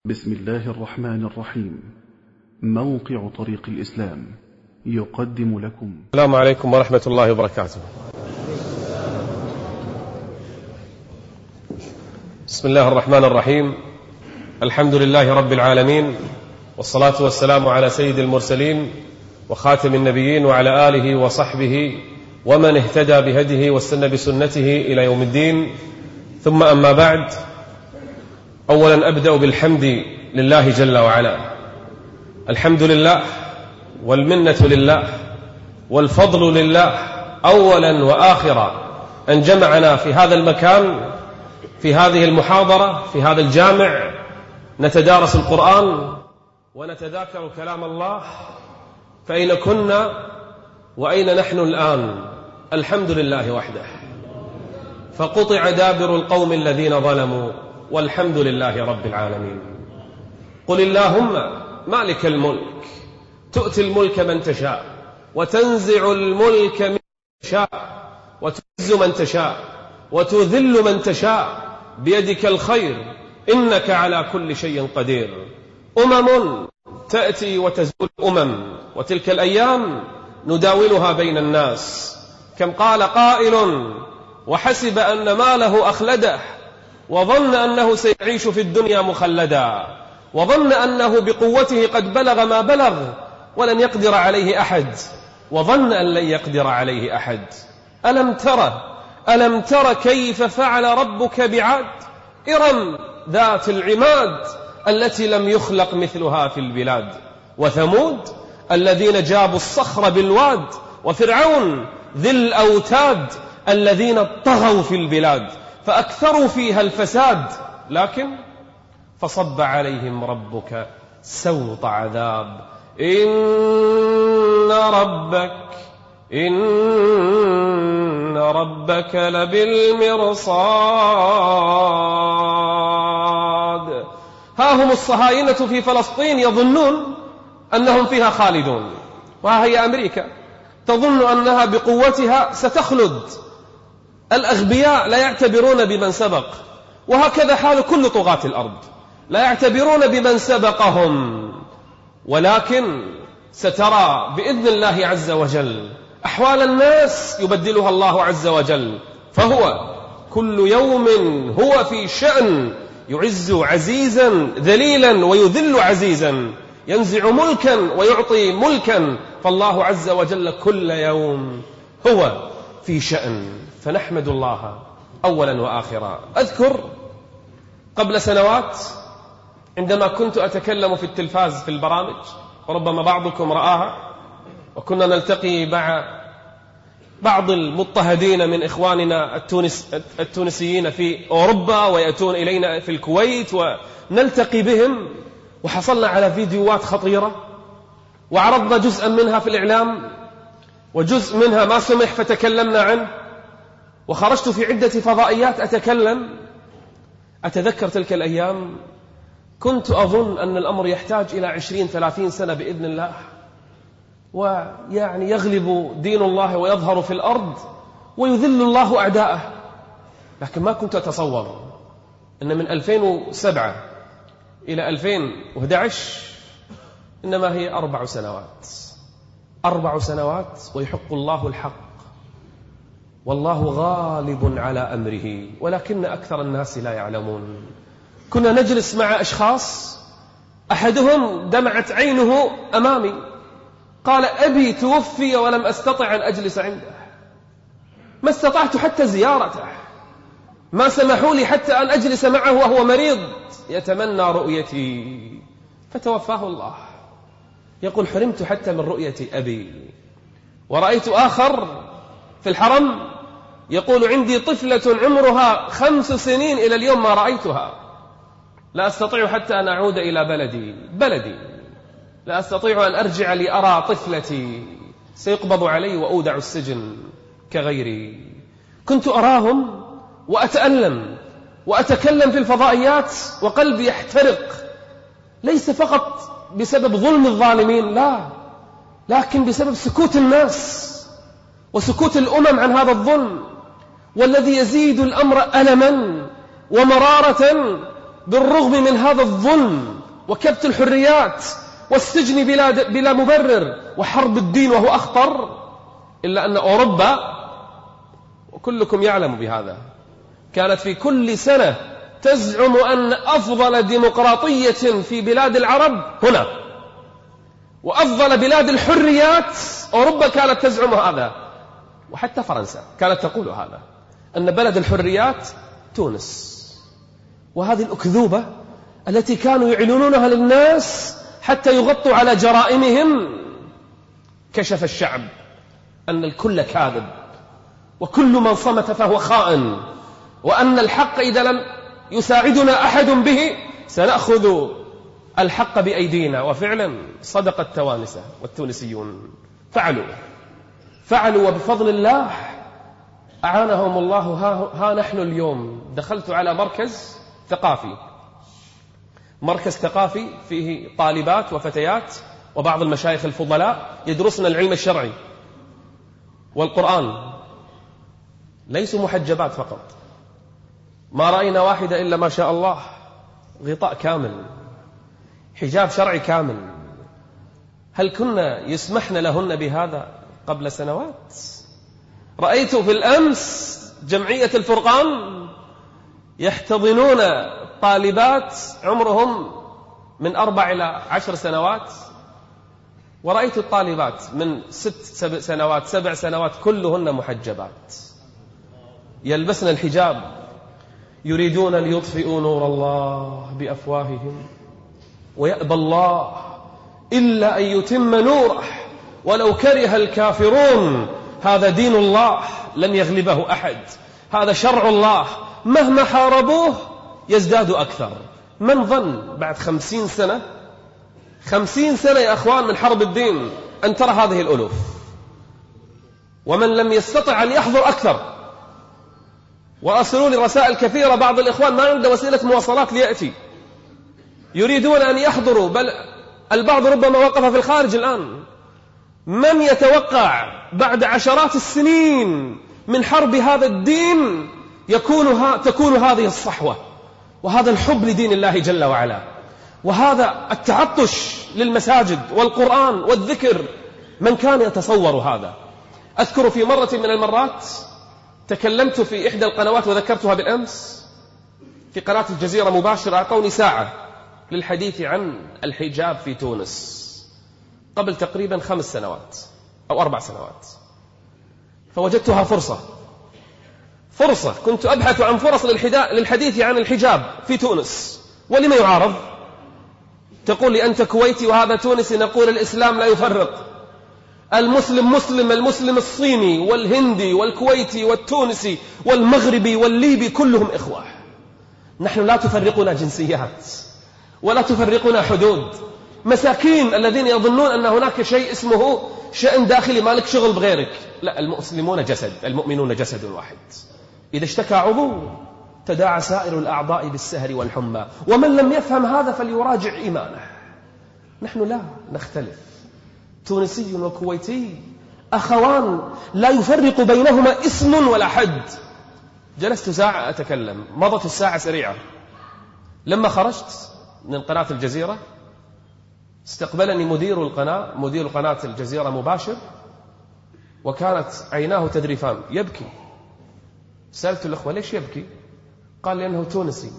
بسم الله الرحمن الرحيم. موقع طريق الإسلام يقدم لكم. السلام عليكم ورحمة الله وبركاته. بسم الله الرحمن الرحيم. الحمد لله رب العالمين، والصلاة والسلام على سيد المرسلين وخاتم النبيين وعلى آله وصحبه ومن اهتدى بهديه واستنى بسنته إلى يوم الدين. ثم أما بعد، أولا أبدأ بالحمد لله جل وعلا. الحمد لله والمنة لله والفضل لله أولا وآخرا أن جمعنا في هذا المكان، في هذه المحاضرة، في هذا الجامع، نتدارس القرآن ونتذاكر كلام الله. فأين كنا وأين نحن الآن؟ الحمد لله وحده. فقطع دابر القوم الذين ظلموا والحمد لله رب العالمين. قل اللهم مالك الملك تؤتي الملك من تشاء وتنزع الملك من تشاء وتعز من تشاء وتذل من تشاء بيدك الخير إنك على كل شيء قدير. أمم تأتي وتزول وتلك الأيام نداولها بين الناس. كم قال قائل وحسب أن ماله أخلده وظن أنه سيعيش في الدنيا مخلدا، وظن أنه بقوته قد بلغ ما بلغ ولن يقدر عليه أحد، وظن أن لن يقدر عليه أحد. ألم تر كيف فعل ربك بعاد؟ إرم ذات العماد التي لم يخلق مثلها في البلاد. وثمود الذين جابوا الصخر بالواد. وفرعون ذي الأوتاد الذين طغوا في البلاد فأكثروا فيها الفساد، لكن فصب عليهم ربك سوط عذاب. إن ربك لبالمرصاد. ها هم الصهاينة في فلسطين يظنون أنهم فيها خالدون، وها هي أمريكا تظن أنها بقوتها ستخلد. الأغبياء لا يعتبرون بمن سبق، وهكذا حال كل طغاة الأرض، لا يعتبرون بمن سبقهم. ولكن سترى بإذن الله عز وجل أحوال الناس يبدلها الله عز وجل، فهو كل يوم هو في شأن، يعز عزيزا ذليلا ويذل عزيزا، ينزع ملكا ويعطي ملكا، فالله عز وجل كل يوم هو في شأن. فنحمد الله أولا وآخرا. أذكر قبل سنوات عندما كنت أتكلم في التلفاز في البرامج، وربما بعضكم رآها، وكنا نلتقي مع بعض المضطهدين من إخواننا التونسيين في أوروبا، ويأتون إلينا في الكويت ونلتقي بهم، وحصلنا على فيديوهات خطيرة، وعرضنا جزءا منها في الإعلام وجزء منها ما سمح فتكلمنا عنه، وخرجت في عدة فضائيات أتكلم. أتذكر تلك الأيام كنت أظن أن الأمر يحتاج إلى 20-30 سنة بإذن الله، ويعني يغلب دين الله ويظهر في الأرض ويذل الله أعداءه. لكن ما كنت أتصور أن من 2007 إلى 2011 إنما هي 4 سنوات، 4 سنوات، ويحق الله الحق، والله غالب على أمره ولكن أكثر الناس لا يعلمون. كنا نجلس مع أشخاص، أحدهم دمعت عينه أمامي، قال أبي توفي ولم أستطع أن أجلس عنده، ما استطعت حتى زيارته، ما سمحوا لي حتى أن أجلس معه وهو مريض يتمنى رؤيتي، فتوفاه الله. يقول حرمت حتى من رؤية أبي. ورأيت آخر في الحرم يقول عندي طفلة عمرها 5 سنين إلى اليوم ما رأيتها، لا أستطيع حتى أن أعود إلى بلدي، لا أستطيع أن أرجع لأرى طفلتي، سيقبض علي وأودع السجن كغيري. كنت أراهم وأتألم وأتكلم في الفضائيات وقلبي يحترق، ليس فقط بسبب ظلم الظالمين، لا، لكن بسبب سكوت الناس وسكوت الأمم عن هذا الظلم. والذي يزيد الأمر ألما ومرارة بالرغم من هذا الظلم وكبت الحريات والسجن بلا مبرر وحرب الدين وهو أخطر، إلا أن أوروبا، وكلكم يعلم بهذا، كانت في كل سنة تزعم أن أفضل ديمقراطية في بلاد العرب هنا، وأفضل بلاد الحريات أوروبا كانت تزعم هذا، وحتى فرنسا كانت تقول هذا، أن بلد الحريات تونس. وهذه الأكذوبة التي كانوا يعلنونها للناس حتى يغطوا على جرائمهم، كشف الشعب أن الكل كاذب، وكل من صمت فهو خائن، وأن الحق إذا لم يساعدنا أحد به سنأخذ الحق بأيدينا. وفعلا صدق التوانسة والتونسيون، فعلوا وبفضل الله أعانهم الله. ها نحن اليوم. دخلت على مركز ثقافي فيه طالبات وفتيات وبعض المشايخ الفضلاء يدرسن العلم الشرعي والقرآن، ليسوا محجبات فقط، ما رأينا واحدة إلا ما شاء الله غطاء كامل، حجاب شرعي كامل. هل كنا يسمحن لهن بهذا قبل سنوات؟ رأيت في الأمس جمعية الفرقان يحتضنون طالبات عمرهم من 4 إلى 10 سنوات، ورأيت الطالبات من 6 سنوات 7 سنوات كلهن محجبات يلبسن الحجاب، يريدون ليطفئوا نور الله بأفواههم ويأبى الله إلا أن يتم نوره ولو كره الكافرون. هذا دين الله لن يغلبه أحد، هذا شرع الله، مهما حاربوه يزداد أكثر. من ظن بعد 50 سنة يا أخوان من حرب الدين أن ترى هذه الألوف؟ ومن لم يستطع أن يحضر أكثر. وأرسلوا لي رسائل كثيرة، بعض الإخوان ما عنده وسيلة مواصلات ليأتي، يريدون أن يحضروا، بل البعض ربما وقف في الخارج الآن. من يتوقع بعد عشرات السنين من حرب هذا الدين تكون هذه الصحوة وهذا الحب لدين الله جل وعلا وهذا التعطش للمساجد والقرآن والذكر؟ من كان يتصور هذا؟ أذكر في مرة من المرات تكلمت في إحدى القنوات وذكرتها بالأمس، في قناة الجزيرة مباشرة، أعطوني ساعة للحديث عن الحجاب في تونس قبل تقريبا 5 سنوات أو 4 سنوات، فوجدتها فرصة كنت أبحث عن فرص للحديث عن الحجاب في تونس. ولما يعارض؟ تقول لي أنت كويتي وهذا تونسي، نقول الإسلام لا يفرق، المسلم مسلم، المسلم الصيني والهندي والكويتي والتونسي والمغربي والليبي كلهم إخوة. نحن لا تفرقنا جنسيات ولا تفرقنا حدود. مساكين الذين يظنون أن هناك شيء اسمه شأن داخلي مالك شغل بغيرك. لا، المسلمون جسد، المؤمنون جسد واحد، إذا اشتكى عضو تداعى سائر الأعضاء بالسهر والحمى. ومن لم يفهم هذا فليراجع إيمانه. نحن لا نختلف، تونسي وكويتي أخوان لا يفرق بينهما اسم ولا حد. جلست ساعة أتكلم، مضت الساعة سريعة. لما خرجت من قناة الجزيرة استقبلني مدير قناة الجزيرة مباشر، وكانت عيناه تذرفان، يبكي. سألت الأخوة ليش يبكي؟ قال لأنه تونسي،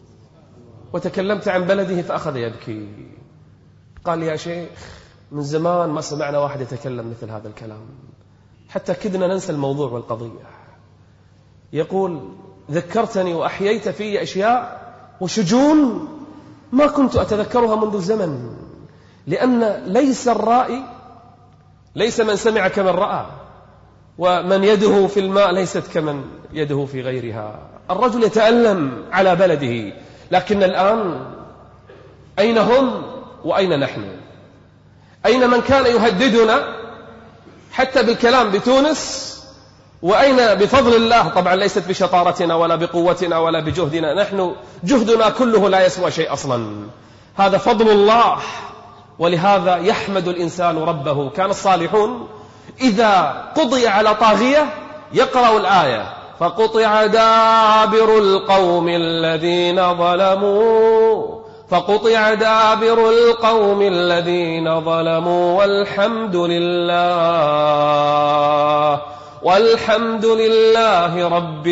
وتكلمت عن بلده فأخذ يبكي. قال يا شيخ من زمان ما سمعنا واحد يتكلم مثل هذا الكلام، حتى كدنا ننسى الموضوع والقضية. يقول ذكرتني وأحييت في أشياء وشجون ما كنت أتذكرها منذ زمن، لأن ليس الرائي ليس من سمع كمن رأى، ومن يده في الماء ليست كمن يده في غيرها. الرجل يتألم على بلده، لكن الآن أين هم وأين نحن؟ أين من كان يهددنا حتى بالكلام بتونس؟ وأين بفضل الله؟ طبعا ليست بشطارتنا ولا بقوتنا ولا بجهدنا، نحن جهدنا كله لا يسوى شيء أصلا، هذا فضل الله. ولهذا يحمد الإنسان ربه. كان الصالحون إذا قضي على طاغية يقرأ الآية فقطع دابر القوم الذين ظلموا فقطع دابر القوم الذين ظلموا والحمد لله رب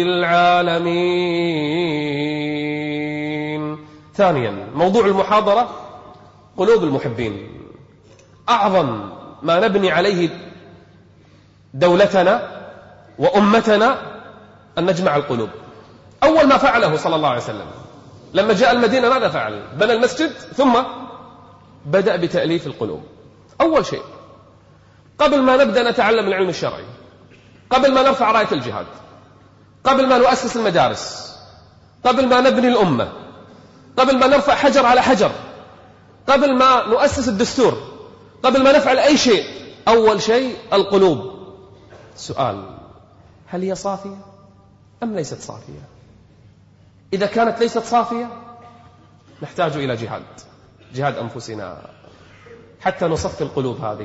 العالمين. ثانيا، موضوع المحاضرة قلوب المحبين. أعظم ما نبني عليه دولتنا وأمتنا أن نجمع القلوب. أول ما فعله صلى الله عليه وسلم لما جاء المدينة ماذا فعل؟ بنى المسجد ثم بدأ بتأليف القلوب. أول شيء قبل ما نبدأ نتعلم العلم الشرعي، قبل ما نرفع راية الجهاد، قبل ما نؤسس المدارس، قبل ما نبني الأمة، قبل ما نرفع حجر على حجر، قبل ما نؤسس الدستور، قبل ما نفعل أي شيء، أول شيء القلوب. سؤال: هل هي صافية أم ليست صافية؟ إذا كانت ليست صافية نحتاج إلى جهاد أنفسنا حتى نصفي القلوب هذه.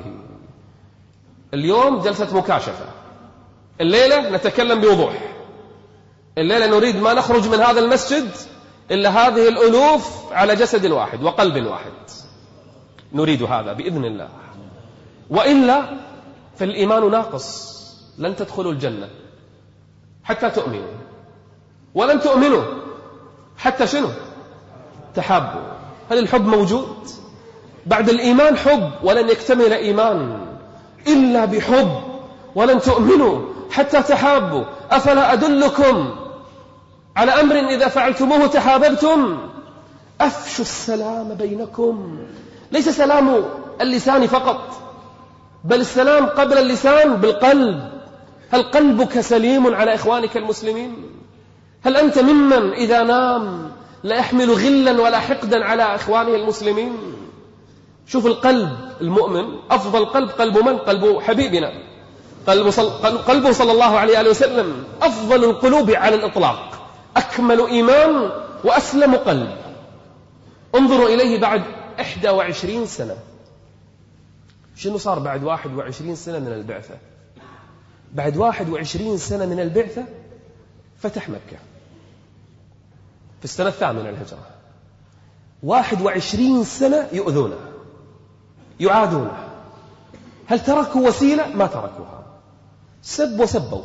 اليوم جلسة مكاشفة، الليلة نتكلم بوضوح، الليلة نريد ما نخرج من هذا المسجد إلا هذه الألوف على جسد واحد وقلب واحد. نريد هذا بإذن الله، وإلا فالإيمان ناقص. لن تدخلوا الجنة حتى تؤمنوا، ولن تؤمنوا حتى شنو؟ تحابوا. هل الحب موجود؟ بعد الإيمان حب، ولن يكتمل إيمان إلا بحب. ولن تؤمنوا حتى تحابوا. أفلا أدلكم على أمر إذا فعلتموه تحاببتم؟ أفشوا السلام بينكم. ليس سلام اللسان فقط، بل السلام قبل اللسان بالقلب. هل قلبك سليم على إخوانك المسلمين؟ هل أنت ممن إذا نام لا يحمل غلا ولا حقدا على إخوانه المسلمين؟ شوف القلب المؤمن، أفضل قلب قلب من؟ قلب حبيبنا، قلبه صلى الله عليه وسلم أفضل القلوب على الإطلاق، أكمل إيمان وأسلم قلب. انظروا إليه بعد 21 سنة. شنو صار بعد 21 سنة من البعثة؟ بعد 21 سنة من البعثة فتح مكة في السنة 8 من الهجرة. 21 سنة يؤذونه، يعادونه. هل تركوا وسيلة؟ ما تركوها. سب وسبوا،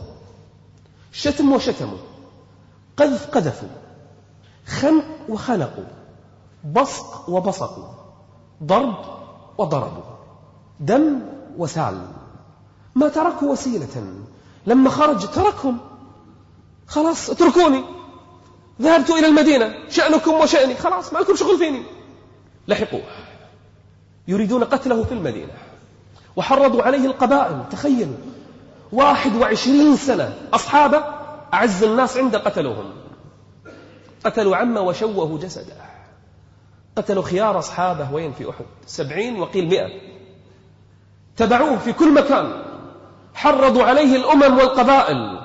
شتم وشتموا، قذف قذفوا، خنق وخنقوا، بصق وبصقوا، ضرب وضربوا، دم وسال. ما تركوا وسيلة. لما خرج تركهم، خلاص اتركوني، ذهبت إلى المدينة، شأنكم وشأني، خلاص ما لكم شغل فيني. لحقوه يريدون قتله في المدينة، وحرضوا عليه القبائل. تخيلوا 21 سنة أصحابه أعز الناس عنده قتلوهم. قتلوا عمه وشوهوا جسده، قتلوا خيار أصحابه. وين؟ في أحد 70 وقيل 100. تبعوه في كل مكان، حرضوا عليه الأمم والقبائل.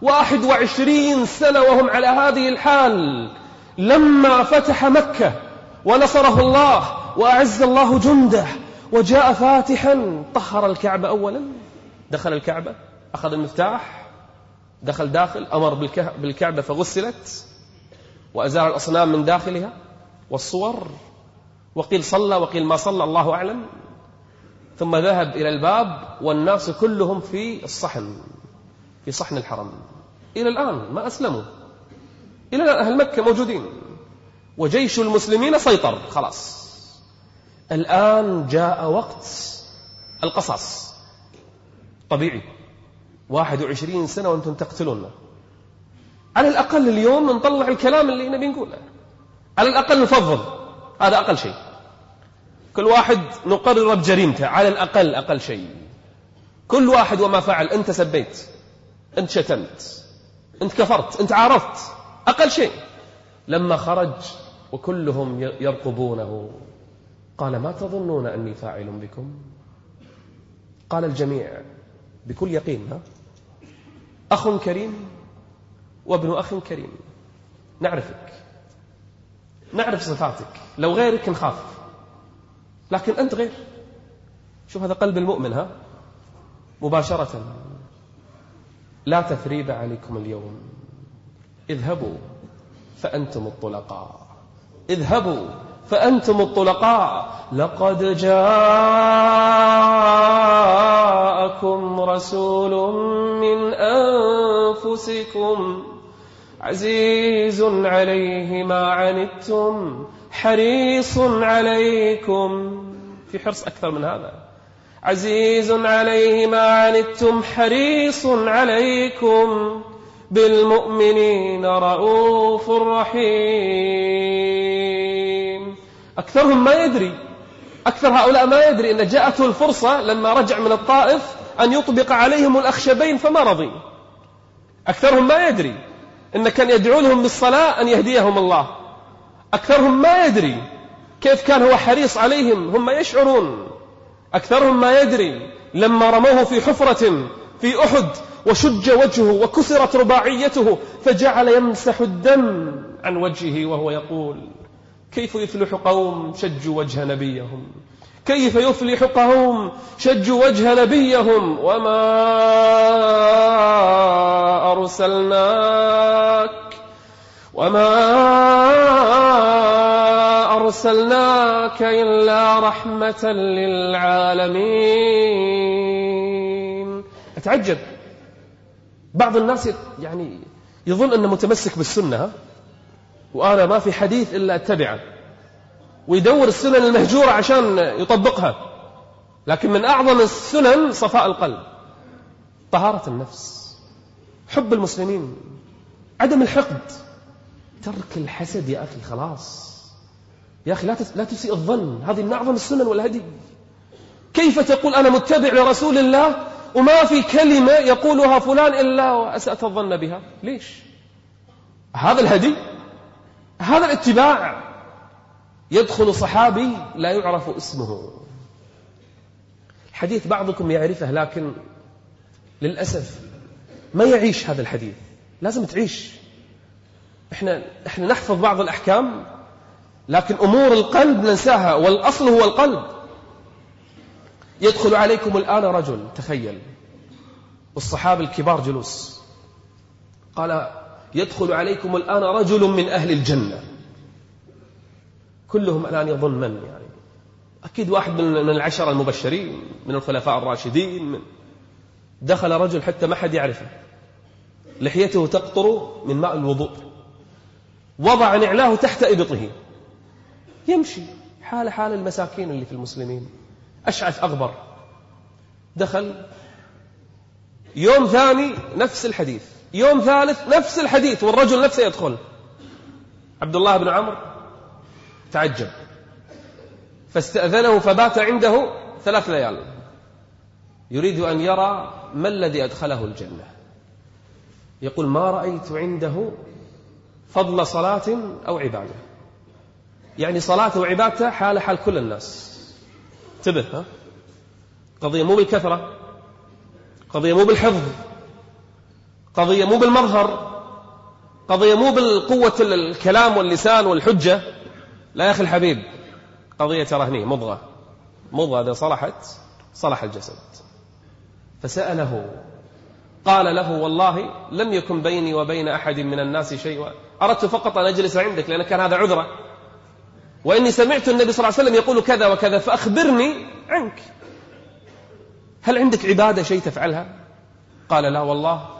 21 سنة وهم على هذه الحال. لما فتح مكة ونصره الله وأعز الله جنده وجاء فاتحا، طهر الكعبة أولا، دخل الكعبة، أخذ المفتاح، دخل داخل، أمر بالكعبة فغسلت، وأزال الأصنام من داخلها والصور، وقيل صلى وقيل ما صلى، الله أعلم. ثم ذهب إلى الباب والناس كلهم في الصحن، في صحن الحرم. إلى الآن ما أسلموا، إلى الآن أهل مكة موجودين، وجيش المسلمين سيطر. خلاص الآن جاء وقت القصاص. طبيعي 21 سنة وأنتم تقتلوننا. على الأقل اليوم نطلع الكلام اللي نبي نقوله، على الأقل نفضل، هذا أقل شيء. كل واحد نقرر بجريمته، على الأقل أقل شيء. كل واحد وما فعل. أنت سبيت، أنت شتمت، أنت كفرت، أنت عارضت، أقل شيء. لما خرج وكلهم يرقبونه قال: ما تظنون أني فاعل بكم؟ قال الجميع بكل يقين: أخ كريم وابن أخ كريم، نعرفك، نعرف صفاتك، لو غيرك نخاف، لكن أنت غير. شوف هذا قلب المؤمن. مباشرة: لا تثريب عليكم اليوم، اذهبوا فأنتم الطلقاء، اذهبوا فأنتم الطلقاء. لقد جاءكم رسول من أنفسكم عزيز عليه ما عنتم حريص عليكم. في حرص أكثر من هذا؟ عزيز عليه ما عنتم حريص عليكم بالمؤمنين رؤوف رحيم. أكثرهم ما يدري، أكثر هؤلاء ما يدري أن جاءته الفرصة لما رجع من الطائف أن يطبق عليهم الأخشبين فما رضي. أكثرهم ما يدري أن كان يدعو لهم بالصلاة أن يهديهم الله. أكثرهم ما يدري كيف كان هو حريص عليهم، هم يشعرون. أكثرهم ما يدري لما رموه في حفرة في أحد وشج وجهه وكسرت رباعيته فجعل يمسح الدم عن وجهه وهو يقول: كيف يفلح قوم شجوا وجه نبيهم، كيف يفلح قوم شجوا وجه نبيهم وما أرسلناك إلا رحمة للعالمين. أتعجب بعض الناس يعني يظن أنه متمسك بالسنة، وأنا ما في حديث إلا أتبعه، ويدور السنن المهجورة عشان يطبقها. لكن من أعظم السنن صفاء القلب، طهارة النفس، حب المسلمين، عدم الحقد، ترك الحسد. يا أخي خلاص، يا أخي لا تسيء الظن، هذه من أعظم السنن والهدي. كيف تقول أنا متبع لرسول الله وما في كلمة يقولها فلان إلا وأسأت الظن بها؟ ليش؟ هذا الهدي، هذا الاتباع. يدخل صحابي لا يعرف اسمه، الحديث بعضكم يعرفه لكن للأسف ما يعيش هذا الحديث. لازم تعيش. احنا نحفظ بعض الأحكام لكن أمور القلب ننساها، والأصل هو القلب. يدخل عليكم الآن رجل، تخيل، والصحابة الكبار جلوس، قال: يدخل عليكم الآن رجل من أهل الجنة. كلهم الآن يظن من؟ يعني أكيد واحد من العشرة المبشرين، من الخلفاء الراشدين. دخل رجل حتى ما حد يعرفه، لحيته تقطر من ماء الوضوء، وضع نعلاه تحت إبطه، يمشي حال المساكين اللي في المسلمين، أشعث أغبر. دخل يوم ثاني نفس الحديث، يوم ثالث نفس الحديث، والرجل نفسه يدخل. عبد الله بن عمرو تعجب فاستأذنه فبات عنده 3 ليال، يريد أن يرى ما الذي أدخله الجنة. يقول: ما رأيت عنده فضل صلاة أو عبادة، يعني صلاة وعبادته حال كل الناس. انتبه، قضية مو بالكثرة، قضية مو بالحفظ، قضية مو بالمظهر، قضية مو بالقوة الكلام واللسان والحجة. لا يا أخي الحبيب، قضية ترهني مضغة إذا صلحت صلح الجسد. فسأله، قال له: والله لم يكن بيني وبين أحد من الناس شيء، أردت فقط أن أجلس عندك لأن كان هذا عذره، وإني سمعت النبي صلى الله عليه وسلم يقول كذا وكذا، فأخبرني عنك، هل عندك عبادة شيء تفعلها؟ قال: لا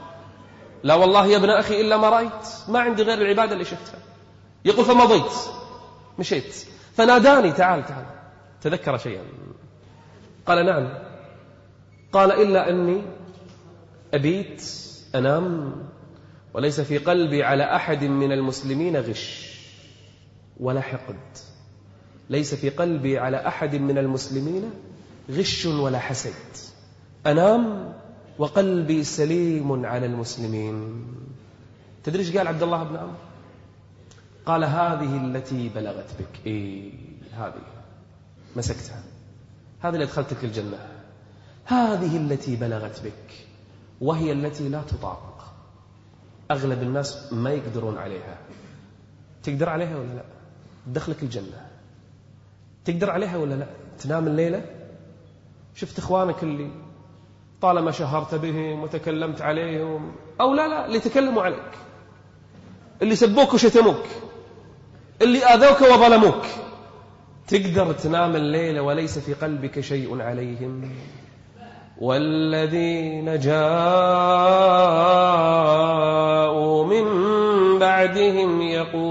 والله يا ابن أخي إلا ما رأيت، ما عندي غير العبادة اللي شفتها. يقول: فمضيت، مشيت، فناداني: تعال. تذكر شيئا. قال: نعم. قال: إلا أني أبيت أنام وليس في قلبي على أحد من المسلمين غش ولا حقد. ليس في قلبي على أحد من المسلمين غش ولا حسد. أنام وقلبي سليم على المسلمين. تدري ايش قال عبد الله بن عمرو؟ قال: هذه التي بلغت بك. هذه مسكتها، هذه اللي أدخلتك الجنة، هذه التي بلغت بك، وهي التي لا تطاق. أغلب الناس ما يقدرون عليها. تقدر عليها ولا لا؟ تدخلك الجنة. تقدر عليها ولا لا؟ تنام الليلة؟ شفت إخوانك اللي طالما شهرت بهم وتكلمت عليهم، أو لا اللي تكلموا عليك، اللي سبوك وشتموك، اللي آذوك وظلموك، تقدر تنام الليلة وليس في قلبك شيء عليهم؟ والذين جاءوا من بعدهم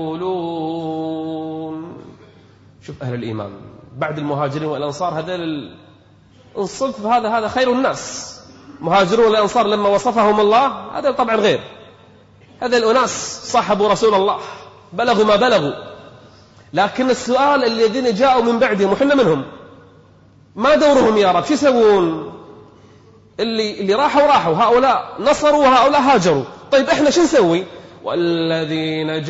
يقولون. شوف أهل الإيمان بعد المهاجرين والأنصار، هذا الصنف هذا خير الناس. مهاجرون والأنصار لما وصفهم الله هذا طبعا غير، هذا الأناس صاحبوا رسول الله، بلغوا ما بلغوا. لكن السؤال الذين جاءوا من بعدهم وحنا منهم، ما دورهم يا رب؟ شو يسوون؟ اللي راحوا هؤلاء نصروا وهؤلاء هاجروا. طيب احنا شو نسوي؟ والذين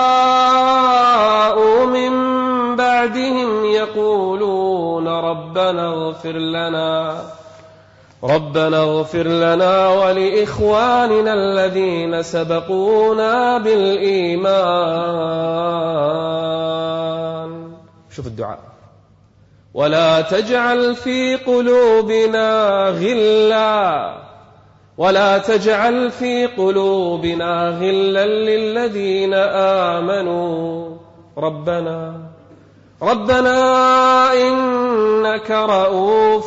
جاءوا من بعدهم يقولون ربنا اغفر لنا ولإخواننا الذين سبقونا بالإيمان. شوف الدعاء، ولا تجعل في قلوبنا غلا للذين آمنوا ربنا إنك رؤوف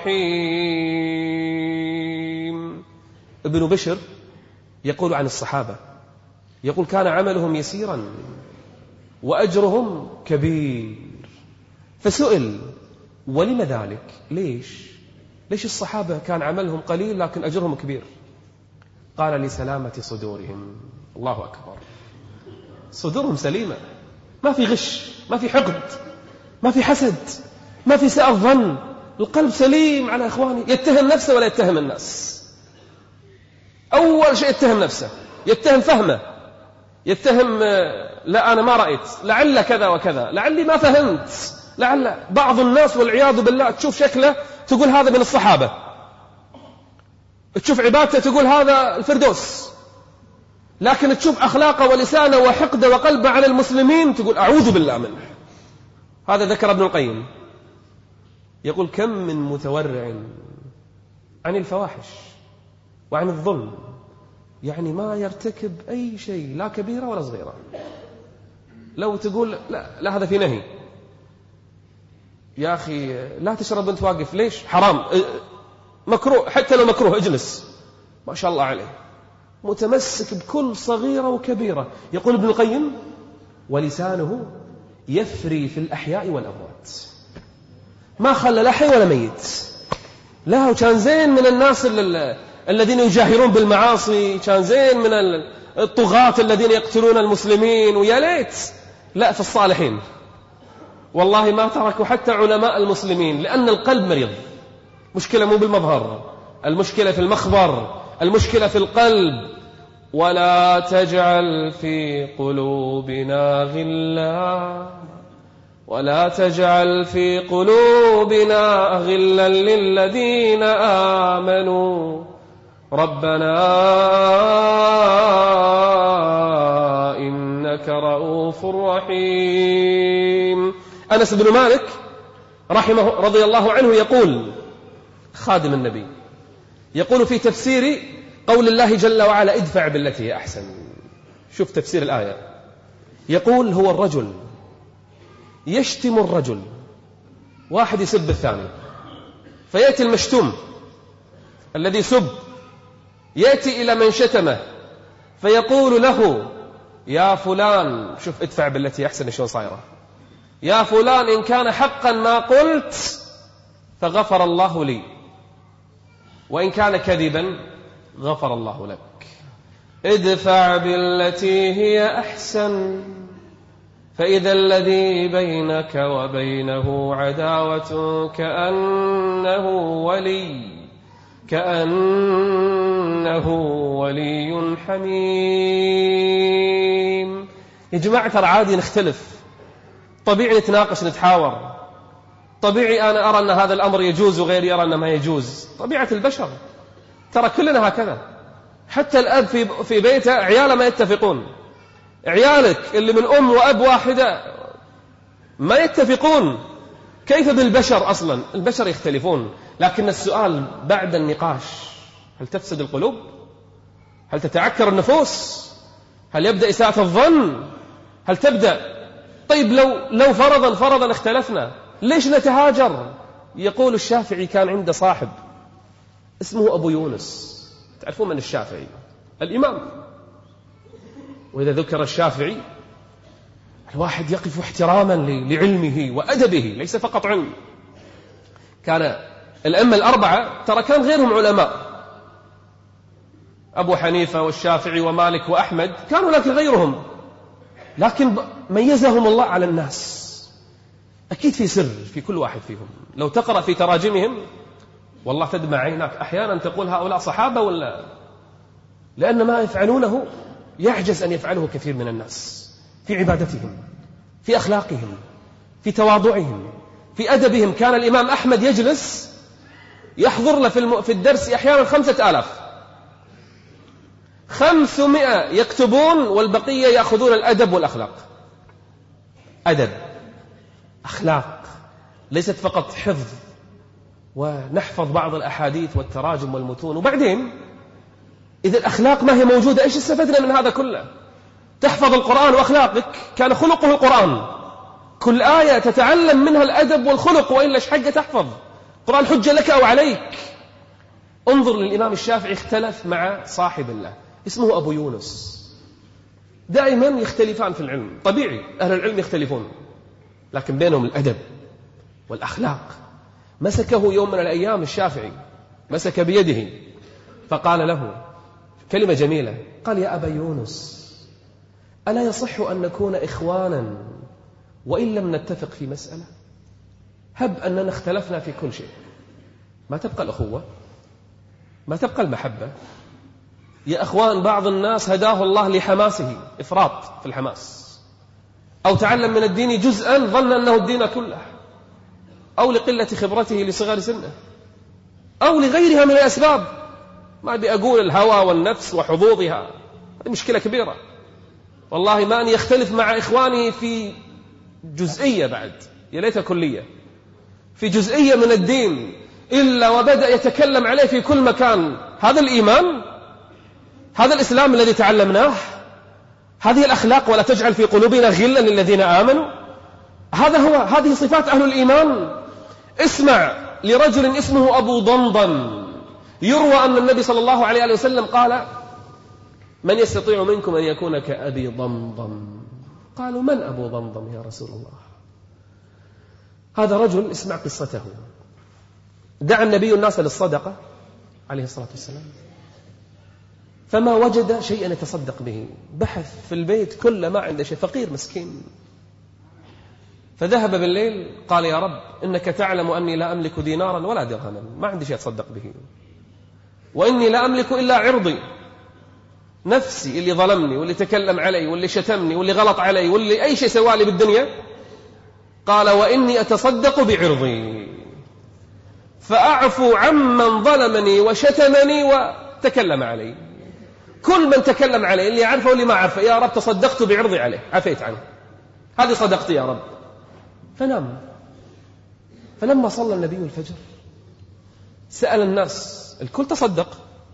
رحيم. ابن بشر يقول عن الصحابة، يقول كان عملهم يسيرا وأجرهم كبير. فسئل ولم ذلك؟ ليش الصحابة كان عملهم قليل لكن أجرهم كبير؟ قال لسلامة صدورهم. الله أكبر، صدورهم سليمة، ما في غش، ما في حقد، ما في حسد، ما في سوء ظن، القلب سليم على إخواني. يتهم نفسه ولا يتهم الناس. أول شيء يتهم نفسه، يتهم فهمه، يتهم لا أنا ما رأيت، لعل كذا وكذا، لعلي ما فهمت، لعل. بعض الناس والعياذ بالله تشوف شكله تقول هذا من الصحابة، تشوف عبادته تقول هذا الفردوس، لكن تشوف أخلاقه ولسانه وحقده وقلبه على المسلمين تقول أعوذ بالله منه. هذا ذكر ابن القيم، يقول كم من متورع عن الفواحش وعن الظلم، يعني ما يرتكب أي شيء، لا كبيرة ولا صغيرة. لو تقول لا هذا في نهي، يا أخي لا تشرب أنت واقف، ليش؟ حرام، مكروه، حتى لو مكروه اجلس، ما شاء الله عليه، متمسك بكل صغيرة وكبيرة. يقول ابن القيم ولسانه يفري في الأحياء والأموات، ما خلى لا حي ولا ميت. لا، وكان زين من الناس الذين يجاهرون بالمعاصي، كان زين من الطغاة الذين يقتلون المسلمين، ويا ليت لا في الصالحين. والله ما تركوا حتى علماء المسلمين، لأن القلب مريض. مشكلة مو بالمظهر، المشكلة في المخبر، المشكلة في القلب. ولا تجعل في قلوبنا غلا للذين آمنوا ربنا إنك رؤوف رحيم. أنس بن مالك رضي الله عنه يقول، خادم النبي، يقول في تفسير قول الله جل وعلا ادفع بالتي هي أحسن. شوف تفسير الآية، يقول هو الرجل يشتم الرجل، واحد يسب الثاني، فيأتي المشتوم الذي سب يأتي إلى من شتمه فيقول له يا فلان، شوف ادفع بالتي أحسن شلون صايرة، يا فلان إن كان حقا ما قلت فغفر الله لي، وإن كان كذبا غفر الله لك. ادفع بالتي هي أحسن فإذا الذي بينك وبينه عداوة كأنه ولي حميم. يا جماعة ترى عادي نختلف، طبيعي نتناقش نتحاور، طبيعي أنا أرى أن هذا الأمر يجوز وغيري يرى أنه ما يجوز، طبيعة البشر، ترى كلنا هكذا. حتى الأب في بيته عياله ما يتفقون، عيالك اللي من أم وأب واحدة ما يتفقون، كيف بالبشر؟ أصلا البشر يختلفون. لكن السؤال بعد النقاش، هل تفسد القلوب؟ هل تتعكر النفوس؟ هل يبدأ إساءة الظن؟ هل تبدأ طيب لو فرضا اختلفنا ليش نتهاجر؟ يقول الشافعي كان عنده صاحب اسمه أبو يونس. تعرفون من الشافعي؟ الإمام. وإذا ذكر الشافعي الواحد يقف احتراما لعلمه وأدبه، ليس فقط علم. كان الأئمة الأربعة ترى كان غيرهم علماء، أبو حنيفة والشافعي ومالك وأحمد، كانوا لكن غيرهم، لكن ميزهم الله على الناس. أكيد في سر في كل واحد فيهم. لو تقرأ في تراجمهم والله تدمع عينك، أحيانا تقول هؤلاء صحابة ولا، لأن ما يفعلونه يعجز أن يفعله كثير من الناس في عبادتهم، في أخلاقهم، في تواضعهم، في أدبهم. كان الإمام أحمد يجلس يحضر له في الدرس أحيانا 500 يكتبون والبقية يأخذون الأدب والأخلاق. أدب، أخلاق، ليست فقط حفظ ونحفظ بعض الأحاديث والتراجم والمتون. وبعدين إذا الأخلاق ما هي موجودة إيش استفدنا من هذا كله؟ تحفظ القرآن وأخلاقك كان خلقه القرآن، كل آية تتعلم منها الأدب والخلق، وإلا إيش حقه تحفظ القرآن؟ حجة لك أو عليك. انظر للإمام الشافعي، اختلف مع صاحب الله اسمه أبو يونس. دائما يختلفان في العلم، طبيعي أهل العلم يختلفون، لكن بينهم الأدب والأخلاق. مسكه يوم من الأيام الشافعي، مسك بيده فقال له كلمة جميلة، قال: يا أبا يونس، ألا يصح أن نكون إخوانا وإن لم نتفق في مسألة؟ هب أننا اختلفنا في كل شيء، ما تبقى الأخوة، ما تبقى المحبة. يا أخوان، بعض الناس هداه الله لحماسه، إفراط في الحماس، أو تعلم من الدين جزءا ظن أنه الدين كله، أو لقلة خبرته لصغر سنه، أو لغيرها من الأسباب. ما بأقول الهوى والنفس وحظوظها، هذه مشكلة كبيرة والله. ما أن يختلف مع إخوانه في جزئية، بعد يا ليت كلية، في جزئية من الدين، إلا وبدأ يتكلم عليه في كل مكان. هذا الإيمان، هذا الإسلام الذي تعلمناه، هذه الأخلاق، ولا تجعل في قلوبنا غلا للذين آمنوا. هذه صفات أهل الإيمان. اسمع لرجل اسمه أبو ضمضم، يروى أن النبي صلى الله عليه وسلم قال: من يستطيع منكم أن يكون كأبي ضمضم؟ قالوا: من أبو ضمضم يا رسول الله؟ هذا رجل، اسمع قصته. دعا النبي الناس للصدقة عليه الصلاة والسلام، فما وجد شيئا يتصدق به، بحث في البيت كله ما عنده شيء، فقير مسكين. فذهب بالليل قال: يا رب، إنك تعلم أني لا أملك دينارا ولا درهما، ما عندي شيء أتصدق به، وإني لا أملك إلا عرضي، نفسي اللي ظلمني واللي تكلم علي واللي شتمني واللي غلط علي واللي أي شيء سوالي بالدنيا. قال: وإني أتصدق بعرضي فأعفو عمن ظلمني وشتمني وتكلم علي. كل من تكلم علي، اللي عرفه واللي ما عرفه، يا رب تصدقت بعرضي عليه، عفيت عنه، هذه صدقتي يا رب. فنام. فلما صلى النبي الفجر سأل الناس، الكل تصدق،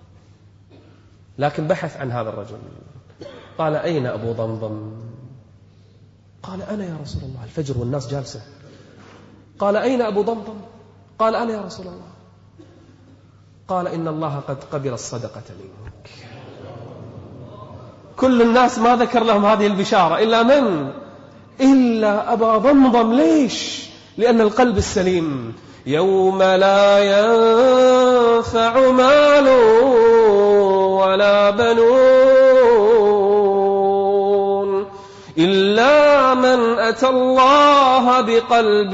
لكن بحث عن هذا الرجل. قال: أين أبو ضمضم؟ قال: أنا يا رسول الله. الفجر والناس جالسة. قال: أين أبو ضمضم؟ قال: أنا يا رسول الله. قال: إن الله قد قبل الصدقة منك. كل الناس ما ذكر لهم هذه البشارة إلا من؟ إلا أبا ضمضم. ليش؟ لأن القلب السليم يوم لا ينفع مال ولا بنون إلا من أتى الله بقلب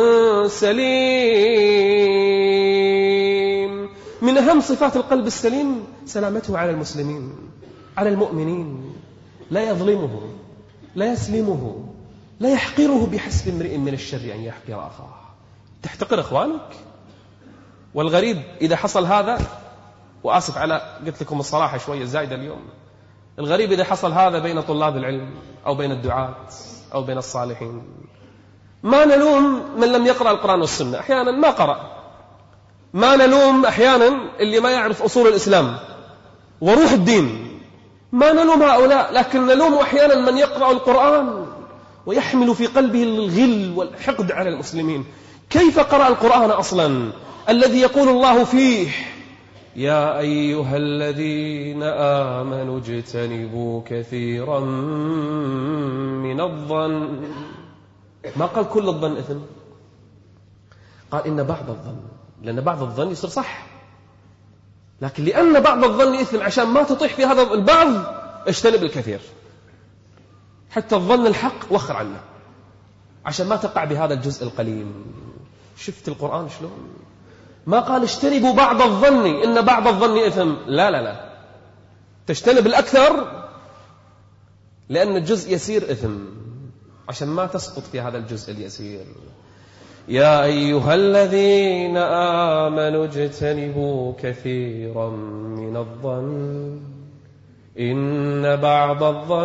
سليم. من أهم صفات القلب السليم سلامته على المسلمين، على المؤمنين، لا يظلمه، لا يسلمه، لا يحقره بحسب امرئ من الشر أن يحقر أخاه. تحتقر أخوانك. والغريب إذا حصل هذا، وآسف على قلت لكم الصراحة شوية زايدة اليوم، الغريب إذا حصل هذا بين طلاب العلم أو بين الدعاة أو بين الصالحين. ما نلوم من لم يقرأ القرآن والسنة، أحيانا ما قرأ. ما نلوم أحيانا اللي ما يعرف أصول الإسلام وروح الدين، ما نلوم هؤلاء، لكن نلوم أحيانا من يقرأ القرآن ويحمل في قلبه الغل والحقد على المسلمين. كيف قرأ القرآن أصلا الذي يقول الله فيه يا أيها الذين آمنوا اجتنبوا كثيرا من الظن، ما قال كل الظن إثم، قال إن بعض الظن، لأن بعض الظن يصير صح، لكن لأن بعض الظن إثم عشان ما تطيح في هذا البعض اجتنب الكثير، حتى الظن الحق وخر عنه عشان ما تقع بهذا الجزء القليل. شفت القرآن شلون؟ ما قال اجتنبوا بعض الظن إن بعض الظن إثم، لا لا لا، تجتنب الأكثر لأن الجزء يسير إثم عشان ما تسقط في هذا الجزء اليسير. يا أيها الذين آمنوا اجتنبوا كثيرا من الظن إن بعض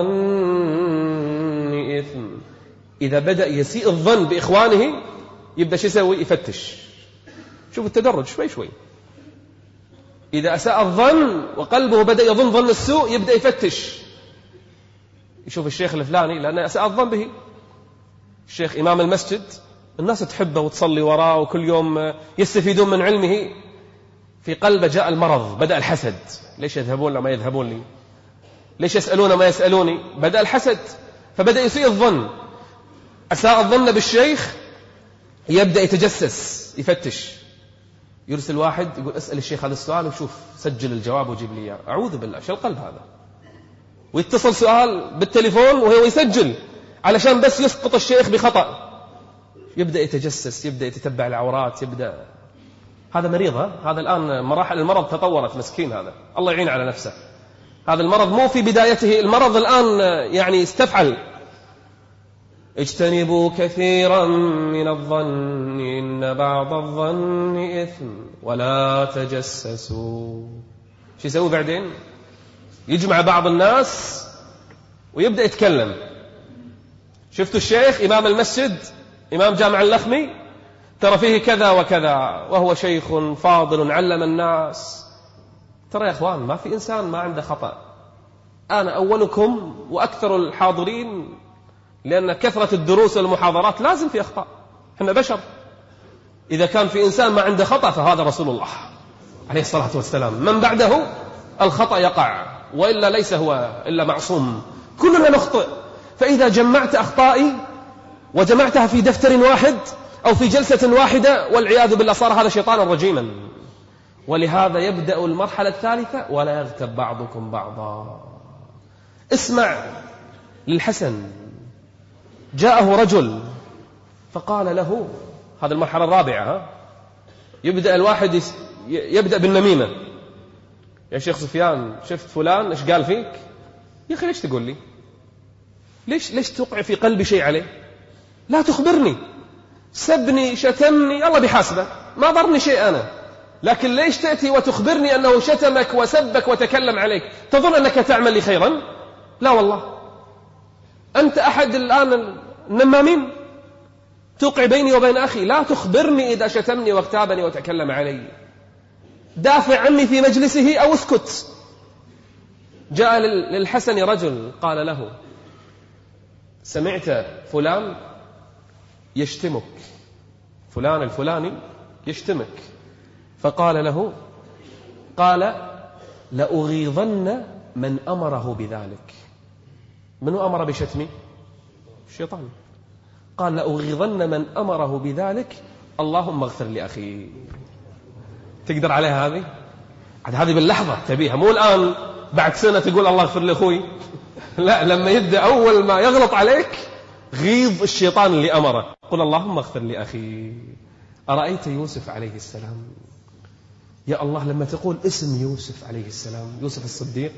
الظن إثم. إذا بدأ يسيء الظن بإخوانه يبدأ شو يسوي؟ يفتش. شوف التدرج شوي شوي. إذا أساء الظن وقلبه بدأ يظن ظن السوء يبدأ يفتش، يشوف الشيخ الفلاني لأنه أساء الظن به، الشيخ إمام المسجد الناس تحبه وتصلي وراه وكل يوم يستفيدون من علمه، في قلبه جاء المرض، بدأ الحسد، ليش يذهبون لما يذهبون لي، ليش يسألون ما يسألوني، بدأ الحسد، فبدأ يسيء الظن. أساء الظن بالشيخ يبدأ يتجسس يفتش، يرسل واحد يقول اسأل الشيخ هذا السؤال وشوف سجل الجواب وجيب لي اياه. أعوذ بالله، شو القلب هذا؟ ويتصل سؤال بالتليفون وهو يسجل علشان بس يسقط الشيخ بخطأ، يبدأ يتجسس، يبدأ يتتبع العورات، يبدأ. هذا مريض، هذا الآن مراحل المرض تطورت، مسكين هذا، الله يعين على نفسه. هذا المرض مو في بدايته، المرض الآن يعني استفعل. اجتنبوا كثيرا من الظن إن بعض الظن إثم ولا تجسسوا. شو يسوي بعدين؟ يجمع بعض الناس ويبدأ يتكلم. شفتوا الشيخ إمام المسجد إمام جامع اللخمي ترى فيه كذا وكذا، وهو شيخ فاضل علم الناس. ترى يا أخوان ما في إنسان ما عنده خطأ، أنا أولكم وأكثر الحاضرين، لأن كثرة الدروس والمحاضرات لازم في أخطاء، إحنا بشر. إذا كان في إنسان ما عنده خطأ فهذا رسول الله عليه الصلاة والسلام، من بعده الخطأ يقع، وإلا ليس هو إلا معصوم، كلنا نخطئ. فإذا جمعت أخطائي وجمعتها في دفتر واحد أو في جلسة واحدة والعياذ بالله صار هذا شيطانا رجيما. ولهذا يبدأ المرحلة الثالثة ولا يغتب بعضكم بعضا. اسمع للحسن، جاءه رجل فقال له، هذا المرحلة الرابعة، يبدأ الواحد يبدأ بالنميمة. يا شيخ سفيان شفت فلان إيش قال فيك؟ يا أخي ليش تقول لي؟ ليش توقع في قلبي شيء عليه؟ لا تخبرني، سبني شتمني الله بحاسبه، ما ضرني شيء أنا، لكن ليش تأتي وتخبرني أنه شتمك وسبك وتكلم عليك؟ تظن أنك تعمل لي خيرا؟ لا والله، أنت أحد الآن النمامين، توقع بيني وبين أخي. لا تخبرني إذا شتمني واغتابني وتكلم علي، دافع عني في مجلسه أو اسكت. جاء للحسن رجل قال له سمعت فلان يشتمك، فلان الفلاني يشتمك، فقال له، قال لأغيظن من أمره بذلك. منو أمر بشتمي؟ الشيطان. قال لأغيظن من أمره بذلك، اللهم اغفر لأخي. تقدر عليها هذه؟ هذه باللحظة تبيها، مو الآن بعد سنة تقول الله اغفر لأخوي. لا، لما يبدأ أول ما يغلط عليك غيظ الشيطان اللي أمره، قل اللهم اغفر لأخي. أرأيت يوسف عليه السلام؟ يا الله لما تقول اسم يوسف عليه السلام، يوسف الصديق،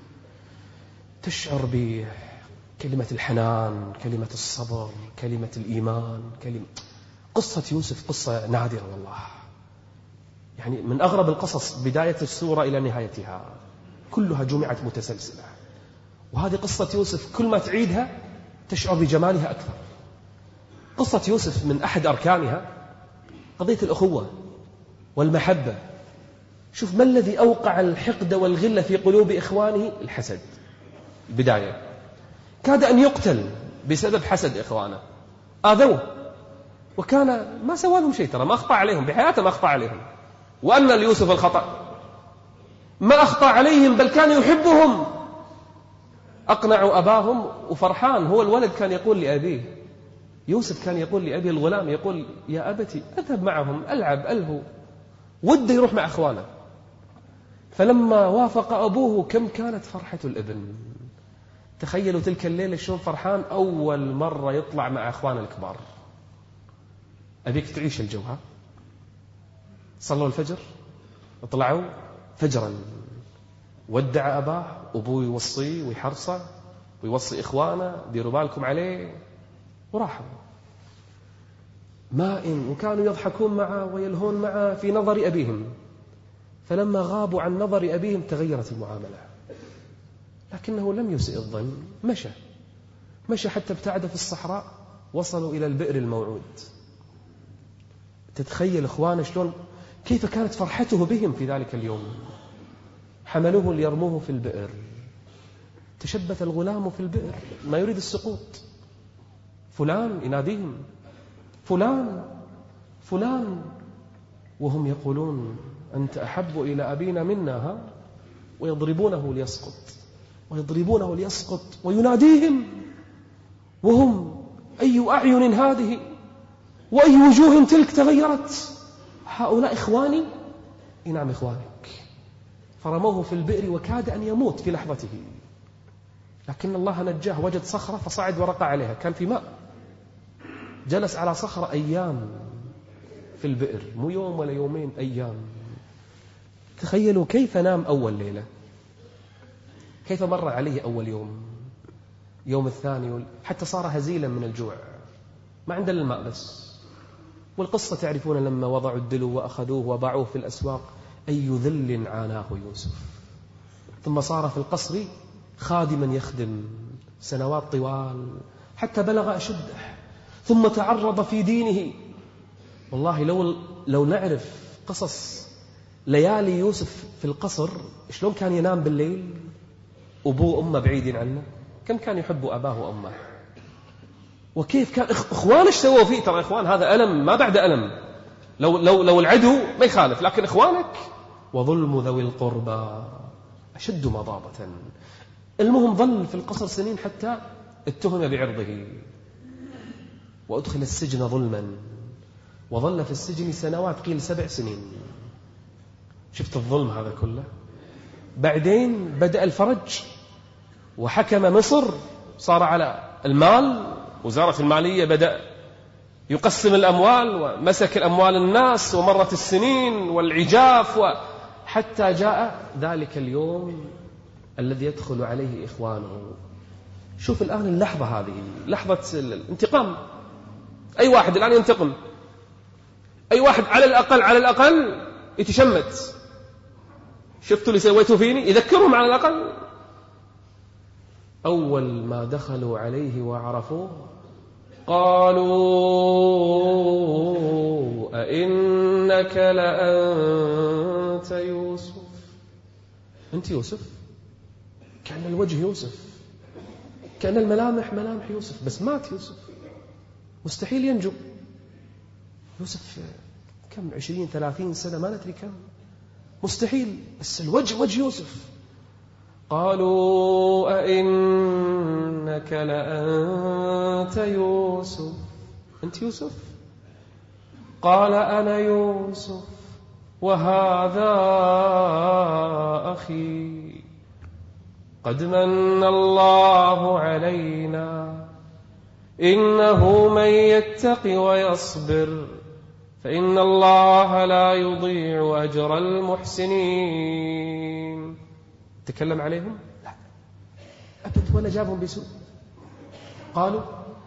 تشعر بكلمة الحنان، كلمة الصبر، كلمة الإيمان، قصة يوسف قصة نادرة والله، يعني من أغرب القصص، بداية السورة إلى نهايتها كلها جمعت متسلسلة. وهذه قصة يوسف كل ما تعيدها تشعر بجمالها أكثر. قصة يوسف من أحد أركانها قضية الأخوة والمحبة. شوف ما الذي أوقع الحقد والغل في قلوب إخوانه؟ الحسد. البداية كاد أن يقتل بسبب حسد إخوانه، آذوه، وكان ما سوى لهم شيء، ترى ما أخطأ عليهم بحياته، ما أخطأ عليهم. وأن ليوسف الخطأ، ما أخطأ عليهم بل كان يحبهم. أقنعوا أباهم وفرحان. هو الولد كان يقول لأبيه، يوسف كان يقول لأبي الغلام، يقول يا أبتي أذهب معهم ألعب ألهو، وده يروح مع أخوانه. فلما وافق أبوه كم كانت فرحة الابن. تخيلوا تلك الليلة شلون فرحان، أول مرة يطلع مع أخوانه الكبار. أبيك تعيش الجو. ها صلوا الفجر، اطلعوا فجرا، ودع أباه، أبوه يوصيه ويحرصه ويوصي إخوانه ديروا بالكم عليه، وراحوا وكانوا يضحكون معه ويلهون معه في نظر أبيهم. فلما غابوا عن نظر أبيهم تغيرت المعاملة، لكنه لم يسئ الظن، مشى حتى ابتعد في الصحراء، وصلوا إلى البئر الموعود. تتخيل إخوانه شلون، كيف كانت فرحته بهم في ذلك اليوم. حملوه ليرموه في البئر، تشبث الغلام في البئر ما يريد السقوط. فلان يناديهم، فلان فلان، وهم يقولون أنت أحب إلى أبينا منا. ها ويضربونه ليسقط، ويضربونه ليسقط، ويناديهم، وهم أي أعين هذه وأي وجوه تلك تغيرت، هؤلاء إخواني. نعم إخوانك. فرموه في البئر وكاد أن يموت في لحظته، لكن الله نجاه. وجد صخرة فصعد ورقع عليها، كان في ماء، جلس على صخرة أيام في البئر، مو يوم ولا يومين، أيام. تخيلوا كيف نام أول ليلة، كيف مر عليه أول يوم الثاني، حتى صار هزيلا من الجوع، ما عنده الماء بس. والقصة تعرفون لما وضعوا الدلو وأخذوه وضعوه في الأسواق، أي ذل عاناه يوسف. ثم صار في القصر خادما يخدم سنوات طوال حتى بلغ أشده، ثم تعرض في دينه. والله لو نعرف قصص ليالي يوسف في القصر، شلون كان ينام بالليل، أبوه وأمه بعيدين عنه، كم كان يحب أباه وأمه، وكيف كان إخوان ايش سووا فيه. ترى إخوان هذا ألم ما بعد ألم. لو العدو ما يخالف، لكن إخوانك وظلم ذوي القربى أشد مضابة. المهم ظل في القصر سنين حتى اتهم بعرضه، وأدخل السجن ظلما، وظل في السجن سنوات، قيل 7 سنين. شفت الظلم هذا كله. بعدين بدأ الفرج، وحكم مصر، صار على المال، وزارة المالية بدأ يقسم الأموال، ومسك الأموال الناس، ومرت السنين والعجاف، حتى جاء ذلك اليوم الذي يدخل عليه إخوانه. شوف الآن اللحظة هذه، لحظة الانتقام. أي واحد الآن ينتقم، أي واحد على الأقل يتشمت. شفتوا اللي سويتوا فيني، يذكرهم على الأقل. أول ما دخلوا عليه وعرفوه قالوا أئنك لأنت يوسف. أنت يوسف؟ كان الوجه يوسف، كان الملامح ملامح يوسف، بس مات يوسف، مستحيل ينجو. يوسف كم 20-30 سنة ما ندري كم، مستحيل، بس الوجه وجه يوسف. قالوا أئنك لأنت يوسف. أنت يوسف؟ قال أنا يوسف وهذا أخي قد من الله علينا إنه من يتق ويصبر فإن الله لا يضيع أجر المحسنين. تكلم عليهم؟ لا أبد، ولا جابهم بسوء. قالوا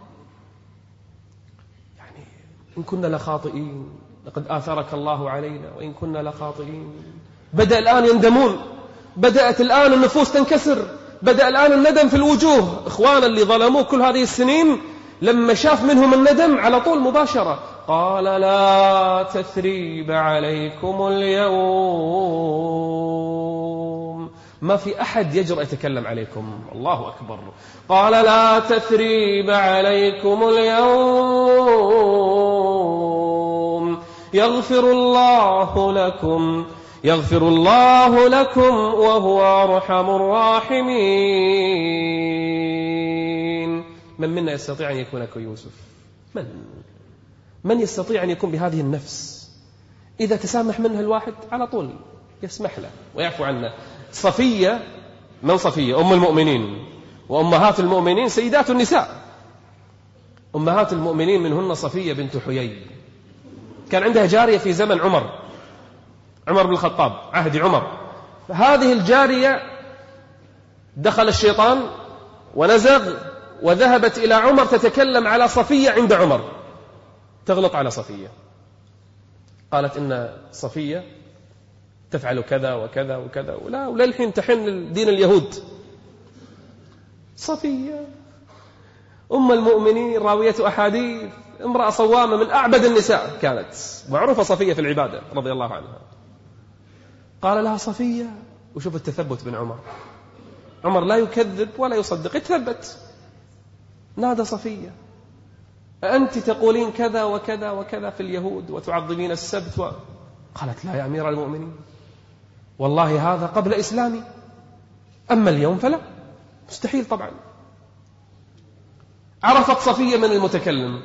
يعني إن كنا لخاطئين لقد آثرك الله علينا وإن كنا لخاطئين. بدأ الآن يندمون، بدأت الآن النفوس تنكسر، بدأ الآن الندم في الوجوه. إخوانا اللي ظلموه كل هذه السنين لما شاف منهم الندم على طول مباشرة قال لا تثريب عليكم اليوم ما في أحد يجرؤ يتكلم عليكم. الله أكبر. قال لا تثريب عليكم اليوم يغفر الله لكم وهو أرحم الراحمين. من منا يستطيع أن يكون كيوسف؟ من يستطيع أن يكون بهذه النفس؟ إذا تسامح منها الواحد على طول يسمح له ويعفو عنه. صفية، من صفية؟ أم المؤمنين وأمهات المؤمنين سيدات النساء. أمهات المؤمنين منهن صفية بنت حيي، كان عندها جارية في زمن عمر بن الخطاب، عهد عمر. هذه الجارية دخل الشيطان ونزغ وذهبت إلى عمر تتكلم على صفية عند عمر، تغلط على صفية. قالت إن صفية تفعل كذا وكذا وكذا، وللحين تحن دين اليهود. صفية أم المؤمنين راوية أحاديث، امرأة صوامة من أعبد النساء، كانت معروفة صفية في العبادة رضي الله عنها. قال لها صفية، وشوف التثبت بن عمر لا يكذب ولا يصدق، يتثبت. نادى صفية: أنت تقولين كذا وكذا وكذا في اليهود وتعظمين السبت قالت: لا يا أمير المؤمنين، والله هذا قبل إسلامي، أما اليوم فلا، مستحيل طبعا. عرفت صفية من المتكلم.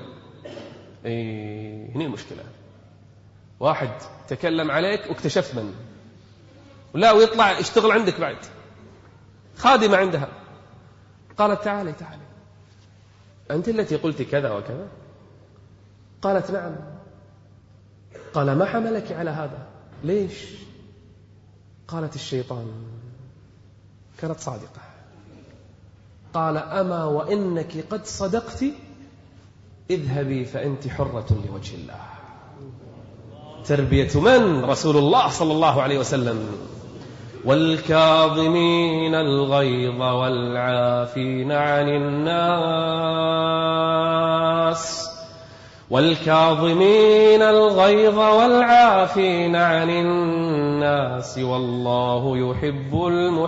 هنا المشكلة، واحد تكلم عليك واكتشفت منه، ولا ويطلع يشتغل عندك بعد، خادمة عندها. قالت: تعالي أنت التي قلت كذا وكذا؟ قالت: نعم. قال: ما حملك على هذا؟ ليش؟ قالت: الشيطان. كانت صادقة. قال: أما وإنك قد صدقت، اذهبي فأنت حرة لوجه الله. تربية من؟ رسول الله صلى الله عليه وسلم. والكاظمين الغيظ والعافين عن الناس، والكاظمين الغيظ والعافين عن الناس والله يحب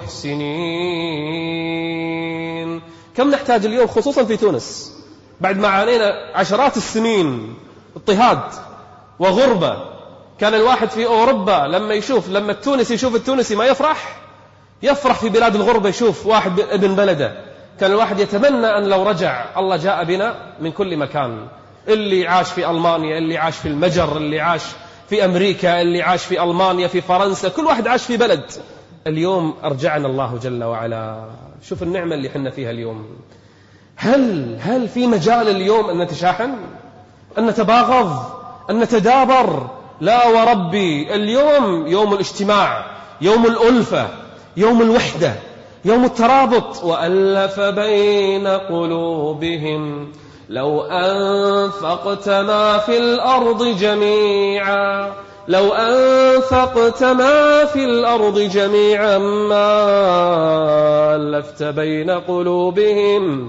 المحسنين. كم نحتاج اليوم خصوصا في تونس بعد ما عانينا عشرات السنين اضطهاد وغربة. كان الواحد في أوروبا لما التونسي يشوف التونسي ما يفرح في بلاد الغربة، يشوف واحد ابن بلده. كان الواحد يتمنى أن لو رجع الله جاء بنا من كل مكان، اللي عاش في ألمانيا، اللي عاش في المجر، اللي عاش في أمريكا، اللي عاش في ألمانيا، في فرنسا، كل واحد عاش في بلد. اليوم أرجعنا الله جل وعلا. شوف النعمة اللي حنا فيها اليوم. هل في مجال اليوم أن نتشاحن، أن نتباغض، أن نتدابر؟ لا وربي. اليوم يوم الاجتماع، يوم الألفة، يوم الوحدة، يوم الترابط. وألف بين قلوبهم لو أنفقت ما في الأرض جميعا، لو أنفقت ما في الأرض جميعا ما ألفت بين قلوبهم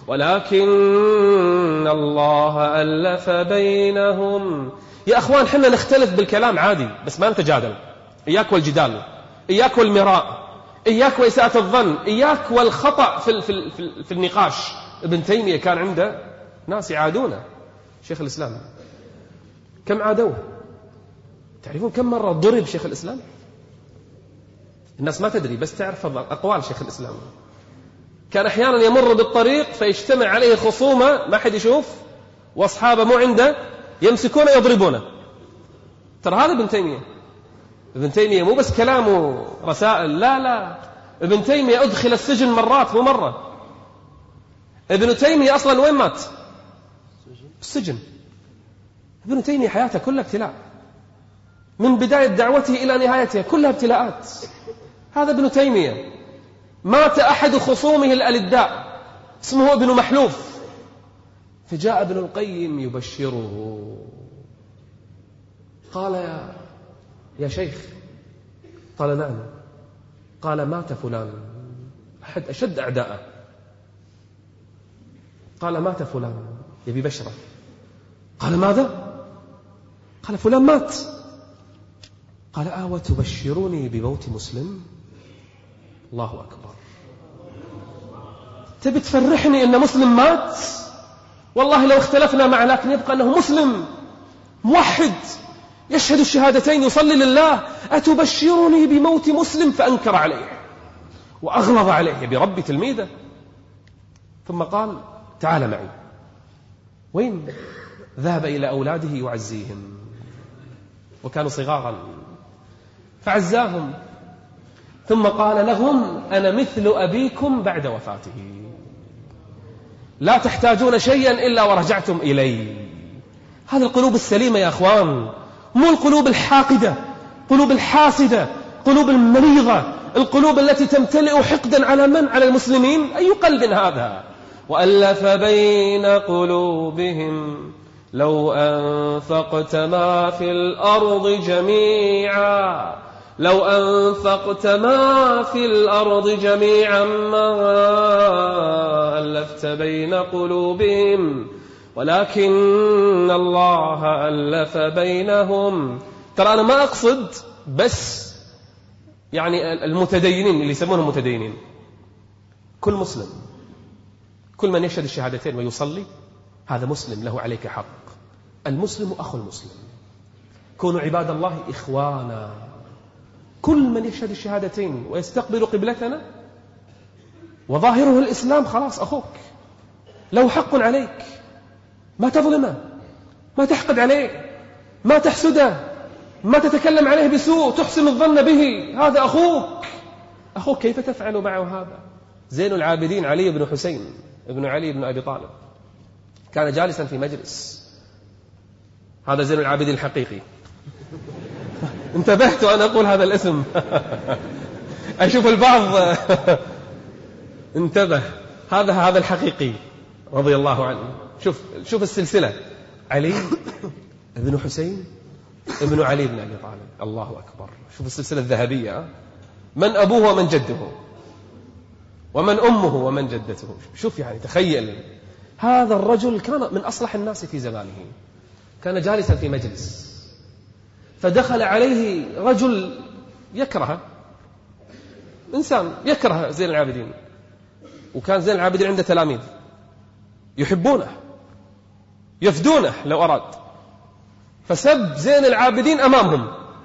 ولكن الله ألف بينهم. يا أخوان، حنا نختلف بالكلام عادي، بس ما نتجادل. إياك والجدال، إياك والمراء، إياك وإساءة الظن، إياك والخطأ في النقاش. ابن تيمية كان عنده ناس يعادونه. شيخ الإسلام كم عادوه؟ تعرفون كم مرة ضرب شيخ الإسلام؟ الناس ما تدري، بس تعرف أقوال شيخ الإسلام. كان أحيانا يمر بالطريق فيجتمع عليه خصومة ما حد يشوف، وأصحابه مو عنده، يمسكونه يضربونه. ترى هذا ابن تيمية مو بس كلامه رسائل، لا، ابن تيمية أدخل السجن مرات مو مرة. ابن تيمية أصلا وين مات؟ السجن. ابن تيمية حياته كلها ابتلاء، من بداية دعوته إلى نهايتها كلها ابتلاءات. هذا ابن تيمية. مات أحد خصومه الألداء اسمه ابن محلوف، فجاء ابن القيم يبشره. قال: يا شيخ. قال: نعم. قال: مات فلان، أحد أشد أعداءه. قال: مات فلان، يبي بشرة. قال: ماذا؟ قال: فلان مات. قال: وتبشروني بموت مسلم؟ الله أكبر. تبي تفرحني أن مسلم مات؟ والله لو اختلفنا معه لكن يبقى أنه مسلم موحد يشهد الشهادتين يصلي لله. أتبشرني بموت مسلم؟ فأنكر عليه وأغلظ عليه برب تلميذه. ثم قال تعال معي. وين؟ ذهب إلى أولاده يعزيهم، وكانوا صغارا فعزاهم. ثم قال لهم أنا مثل أبيكم بعد وفاته، لا تحتاجون شيئا إلا ورجعتم إلي. هذه القلوب السليمة يا أخوان، مو القلوب الحاقدة، قلوب الحاسدة، قلوب المريضة، القلوب التي تمتلئ حقدا على من؟ على المسلمين. أي قلب هذا؟ وألف بين قلوبهم لو أنفقت ما في الأرض جميعا، لو أنفقت ما في الأرض جميعا ما ألفت بين قلوبهم ولكن الله ألف بينهم. ترى أنا ما أقصد بس يعني المتدينين اللي يسمونهم متدينين، كل مسلم، كل من يشهد الشهادتين ويصلي هذا مسلم له عليك حق. المسلم أخو المسلم، كونوا عباد الله إخوانا. كل من يشهد الشهادتين ويستقبل قبلتنا وظاهره الإسلام خلاص أخوك، له حق عليك. ما تظلمه، ما تحقد عليه، ما تحسده، ما تتكلم عليه بسوء، تحسن الظن به. هذا أخوك. أخوك كيف تفعل معه هذا؟ زين العابدين علي بن حسين ابن علي بن أبي طالب كان جالسا في مجلس. هذا زين العابدين الحقيقي. انتبهت وأنا أقول هذا الاسم. أشوف البعض انتبه، هذا الحقيقي رضي الله عنه. شوف السلسلة: علي ابن حسين ابن علي بن أبي طالب. الله أكبر. شوف السلسلة الذهبية، من أبوه ومن جده ومن أمه ومن جدته. شوف يعني تخيل، هذا الرجل كان من أصلح الناس في زمانه. كان جالسا في مجلس فدخل عليه رجل يكره، إنسان يكره زين العابدين، وكان زين العابدين عنده تلاميذ يحبونه يفدونه لو أراد، فسب زين العابدين أمامهم.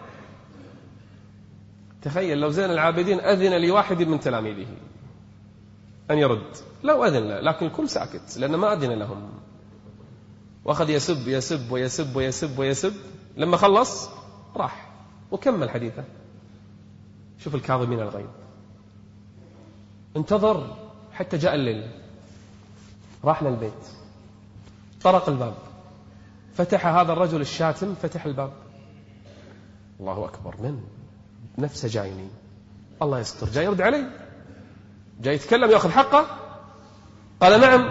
تخيل لو زين العابدين أذن لواحد من تلاميذه أن يرد، لو أذن له، لكن الكل ساكت لأنه ما أذن لهم، وأخذ يسب يسب ويسب ويسب ويسب. لما خلص راح وكمل حديثه. شوف الكاظمين الغيظ. انتظر حتى جاء الليل، راح للبيت، طرق الباب، فتح هذا الرجل الشاتم، فتح الباب. الله أكبر. من نفسه جايني، الله يستر، جاي يرد علي، جاي يتكلم يأخذ حقه. قال نعم.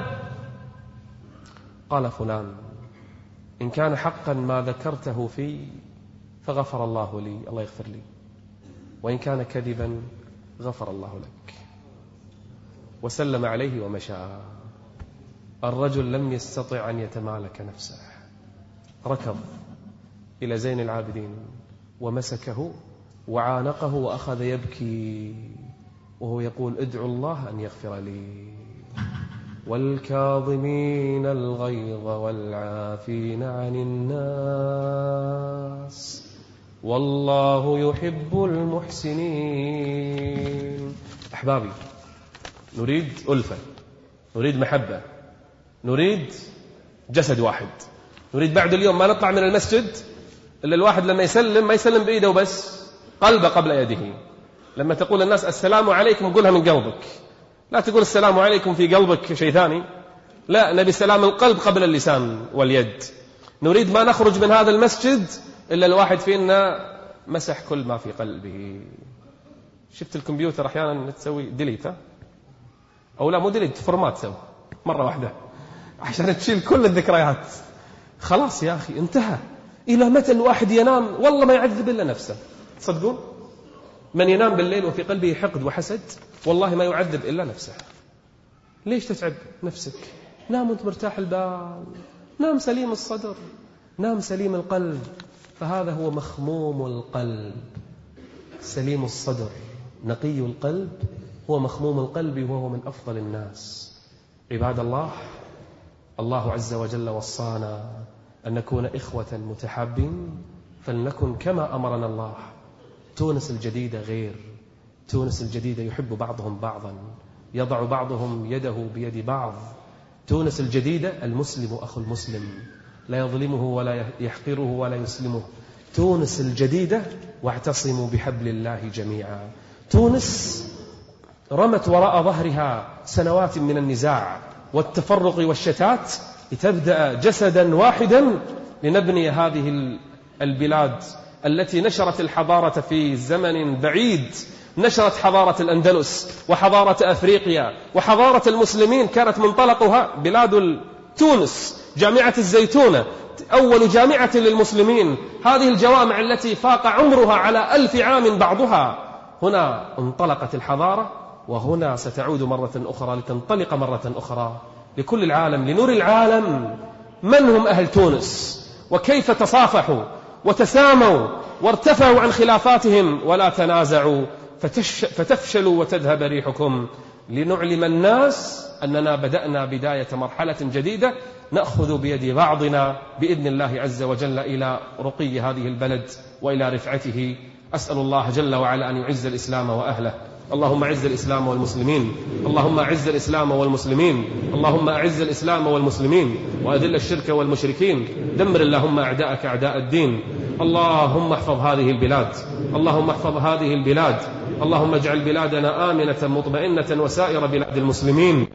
قال فلان إن كان حقا ما ذكرته في فغفر الله لي، الله يغفر لي، وإن كان كذبا غفر الله لك. وسلم عليه ومشى. الرجل لم يستطع أن يتمالك نفسه، ركض إلى زين العابدين ومسكه وعانقه وأخذ يبكي وهو يقول ادعوا الله أن يغفر لي. والكاظمين الغيظ والعافين عن الناس والله يحب المحسنين. أحبابي، نريد ألفة، نريد محبة، نريد جسد واحد. نريد بعد اليوم ما نطلع من المسجد إلا الواحد لما يسلم ما يسلم بإيده وبس، قلبه قبل يده. لما تقول الناس السلام عليكم قولها من قلبك، لا تقول السلام عليكم في قلبك شيء ثاني. لا، نبي سلام القلب قبل اللسان واليد. نريد ما نخرج من هذا المسجد إلا الواحد فينا مسح كل ما في قلبه. شفت الكمبيوتر أحيانا تسوي ديليت، أو لا مو ديليت، فورمات، سوي مرة واحدة عشان تشيل كل الذكريات. خلاص يا أخي انتهى. إلى متى الواحد ينام والله ما يعذب إلا نفسه؟ تصدقون من ينام بالليل وفي قلبه حقد وحسد والله ما يعذب إلا نفسه. ليش تتعب نفسك؟ نام وانت مرتاح البال، نام سليم الصدر، نام سليم القلب. فهذا هو مخموم القلب، سليم الصدر، نقي القلب، هو مخموم القلب وهو من أفضل الناس. عباد الله، الله عز وجل وصانا أن نكون إخوة متحابين، فلنكن كما أمرنا الله. تونس الجديدة غير. تونس الجديدة يحب بعضهم بعضا، يضع بعضهم يده بيد بعض. تونس الجديدة المسلم أخو المسلم، لا يظلمه ولا يحقره ولا يسلمه. تونس الجديدة واعتصموا بحبل الله جميعا. تونس رمت وراء ظهرها سنوات من النزاع والتفرق والشتات لتبدأ جسدا واحدا لنبني هذه البلاد التي نشرت الحضارة في زمن بعيد. نشرت حضارة الأندلس وحضارة أفريقيا وحضارة المسلمين، كانت منطلقها بلاد تونس. جامعة الزيتونة أول جامعة للمسلمين، هذه الجوامع التي فاق عمرها على 1000 عام بعضها. هنا انطلقت الحضارة، وهنا ستعود مرة أخرى لتنطلق مرة أخرى لكل العالم، لنور العالم من هم أهل تونس وكيف تصافحوا وتساموا وارتفعوا عن خلافاتهم ولا تنازعوا فتفشلوا وتذهب ريحكم. لنعلم الناس أننا بدأنا بداية مرحلة جديدة نأخذ بيد بعضنا بإذن الله عز وجل إلى رقي هذه البلد وإلى رفعته. أسأل الله جل وعلا أن يعز الإسلام وأهله. اللهم أعز الإسلام والمسلمين، اللهم أعز الإسلام والمسلمين، اللهم أعز الإسلام والمسلمين وأذل الشرك والمشركين. دمر اللهم أعداءك أعداء الدين. اللهم احفظ هذه البلاد، اللهم احفظ هذه البلاد، اللهم اجعل بلادنا آمنة مطمئنة وسائر بلاد المسلمين.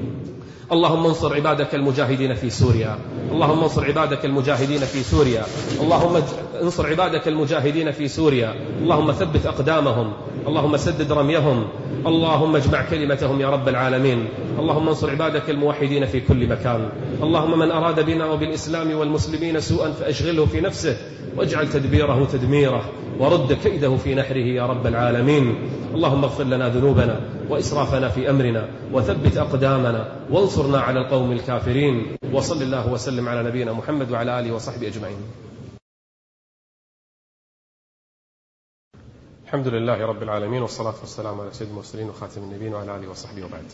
اللهم انصر عبادك المجاهدين في سوريا، اللهم انصر عبادك المجاهدين في سوريا، اللهم انصر عبادك المجاهدين في سوريا. اللهم ثبت أقدامهم، اللهم سدد رميهم، اللهم اجمع كلمتهم يا رب العالمين. اللهم انصر عبادك الموحدين في كل مكان. اللهم من أراد بنا وبالإسلام والمسلمين سوءا فأشغله في نفسه واجعل تدبيره تدميره ورد كيده في نحره يا رب العالمين. اللهم اغفر لنا ذنوبنا وإسرافنا في أمرنا وثبت أقدامنا وانصرنا على القوم الكافرين. وصل الله وسلم على نبينا محمد وعلى آله وصحبه أجمعين. الحمد لله رب العالمين، والصلاة والسلام على سيد المرسلين وخاتم النبيين وعلى آله وصحبه وبعد.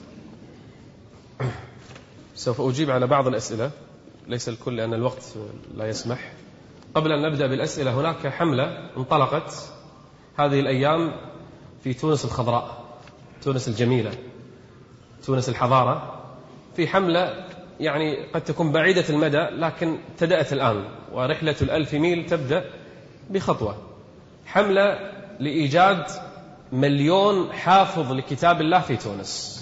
سوف أجيب على بعض الأسئلة، ليس الكل لأن الوقت لا يسمح. قبل أن نبدأ بالأسئلة، هناك حملة انطلقت هذه الأيام في تونس الخضراء، تونس الجميلة، تونس الحضارة. في حملة يعني قد تكون بعيدة المدى لكن ابتدأت الآن، ورحلة 1000 ميل تبدأ بخطوة. حملة لإيجاد 1,000,000 حافظ لكتاب الله في تونس.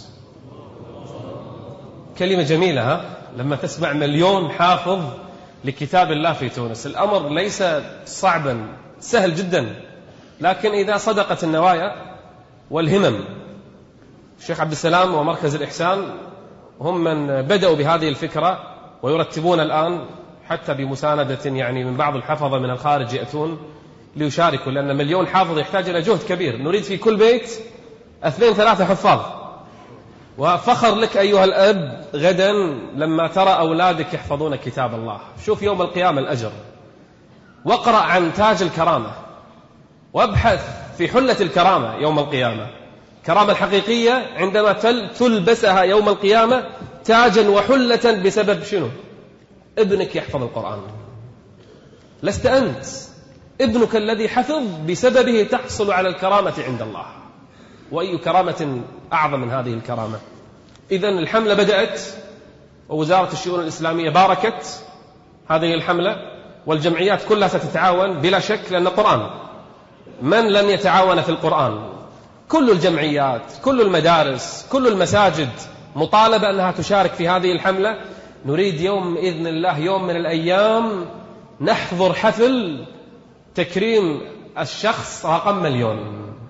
كلمة جميلة ها؟ لما تسمع 1,000,000 حافظ لكتاب الله في تونس. الأمر ليس صعبا، سهل جدا، لكن إذا صدقت النوايا والهمم. الشيخ عبد السلام ومركز الإحسان هم من بدأوا بهذه الفكرة ويرتبون الآن حتى بمساندة يعني من بعض الحفظة من الخارج يأتون ليشاركوا، لأن 1,000,000 حافظ يحتاج إلى جهد كبير. نريد في كل بيت 2-3 حفاظ. وفخر لك أيها الأب غدا لما ترى أولادك يحفظون كتاب الله. شوف يوم القيامة الأجر. واقرأ عن تاج الكرامة وابحث في حلة الكرامة يوم القيامة. الكرامة الحقيقية عندما تلبسها يوم القيامة تاجا وحلة بسبب شنو؟ ابنك يحفظ القرآن. لست أنت، ابنك الذي حفظ بسببه تحصل على الكرامة عند الله. وأي كرامة أعظم من هذه الكرامة؟ إذن الحملة بدأت، ووزارة الشؤون الإسلامية باركت هذه الحملة، والجمعيات كلها ستتعاون بلا شك، لأن القرآن من لن يتعاون في القرآن؟ كل الجمعيات، كل المدارس، كل المساجد مطالبة أنها تشارك في هذه الحملة. نريد يوم بإذن الله يوم من الأيام نحضر حفل تكريم الشخص رقم 1,000,000.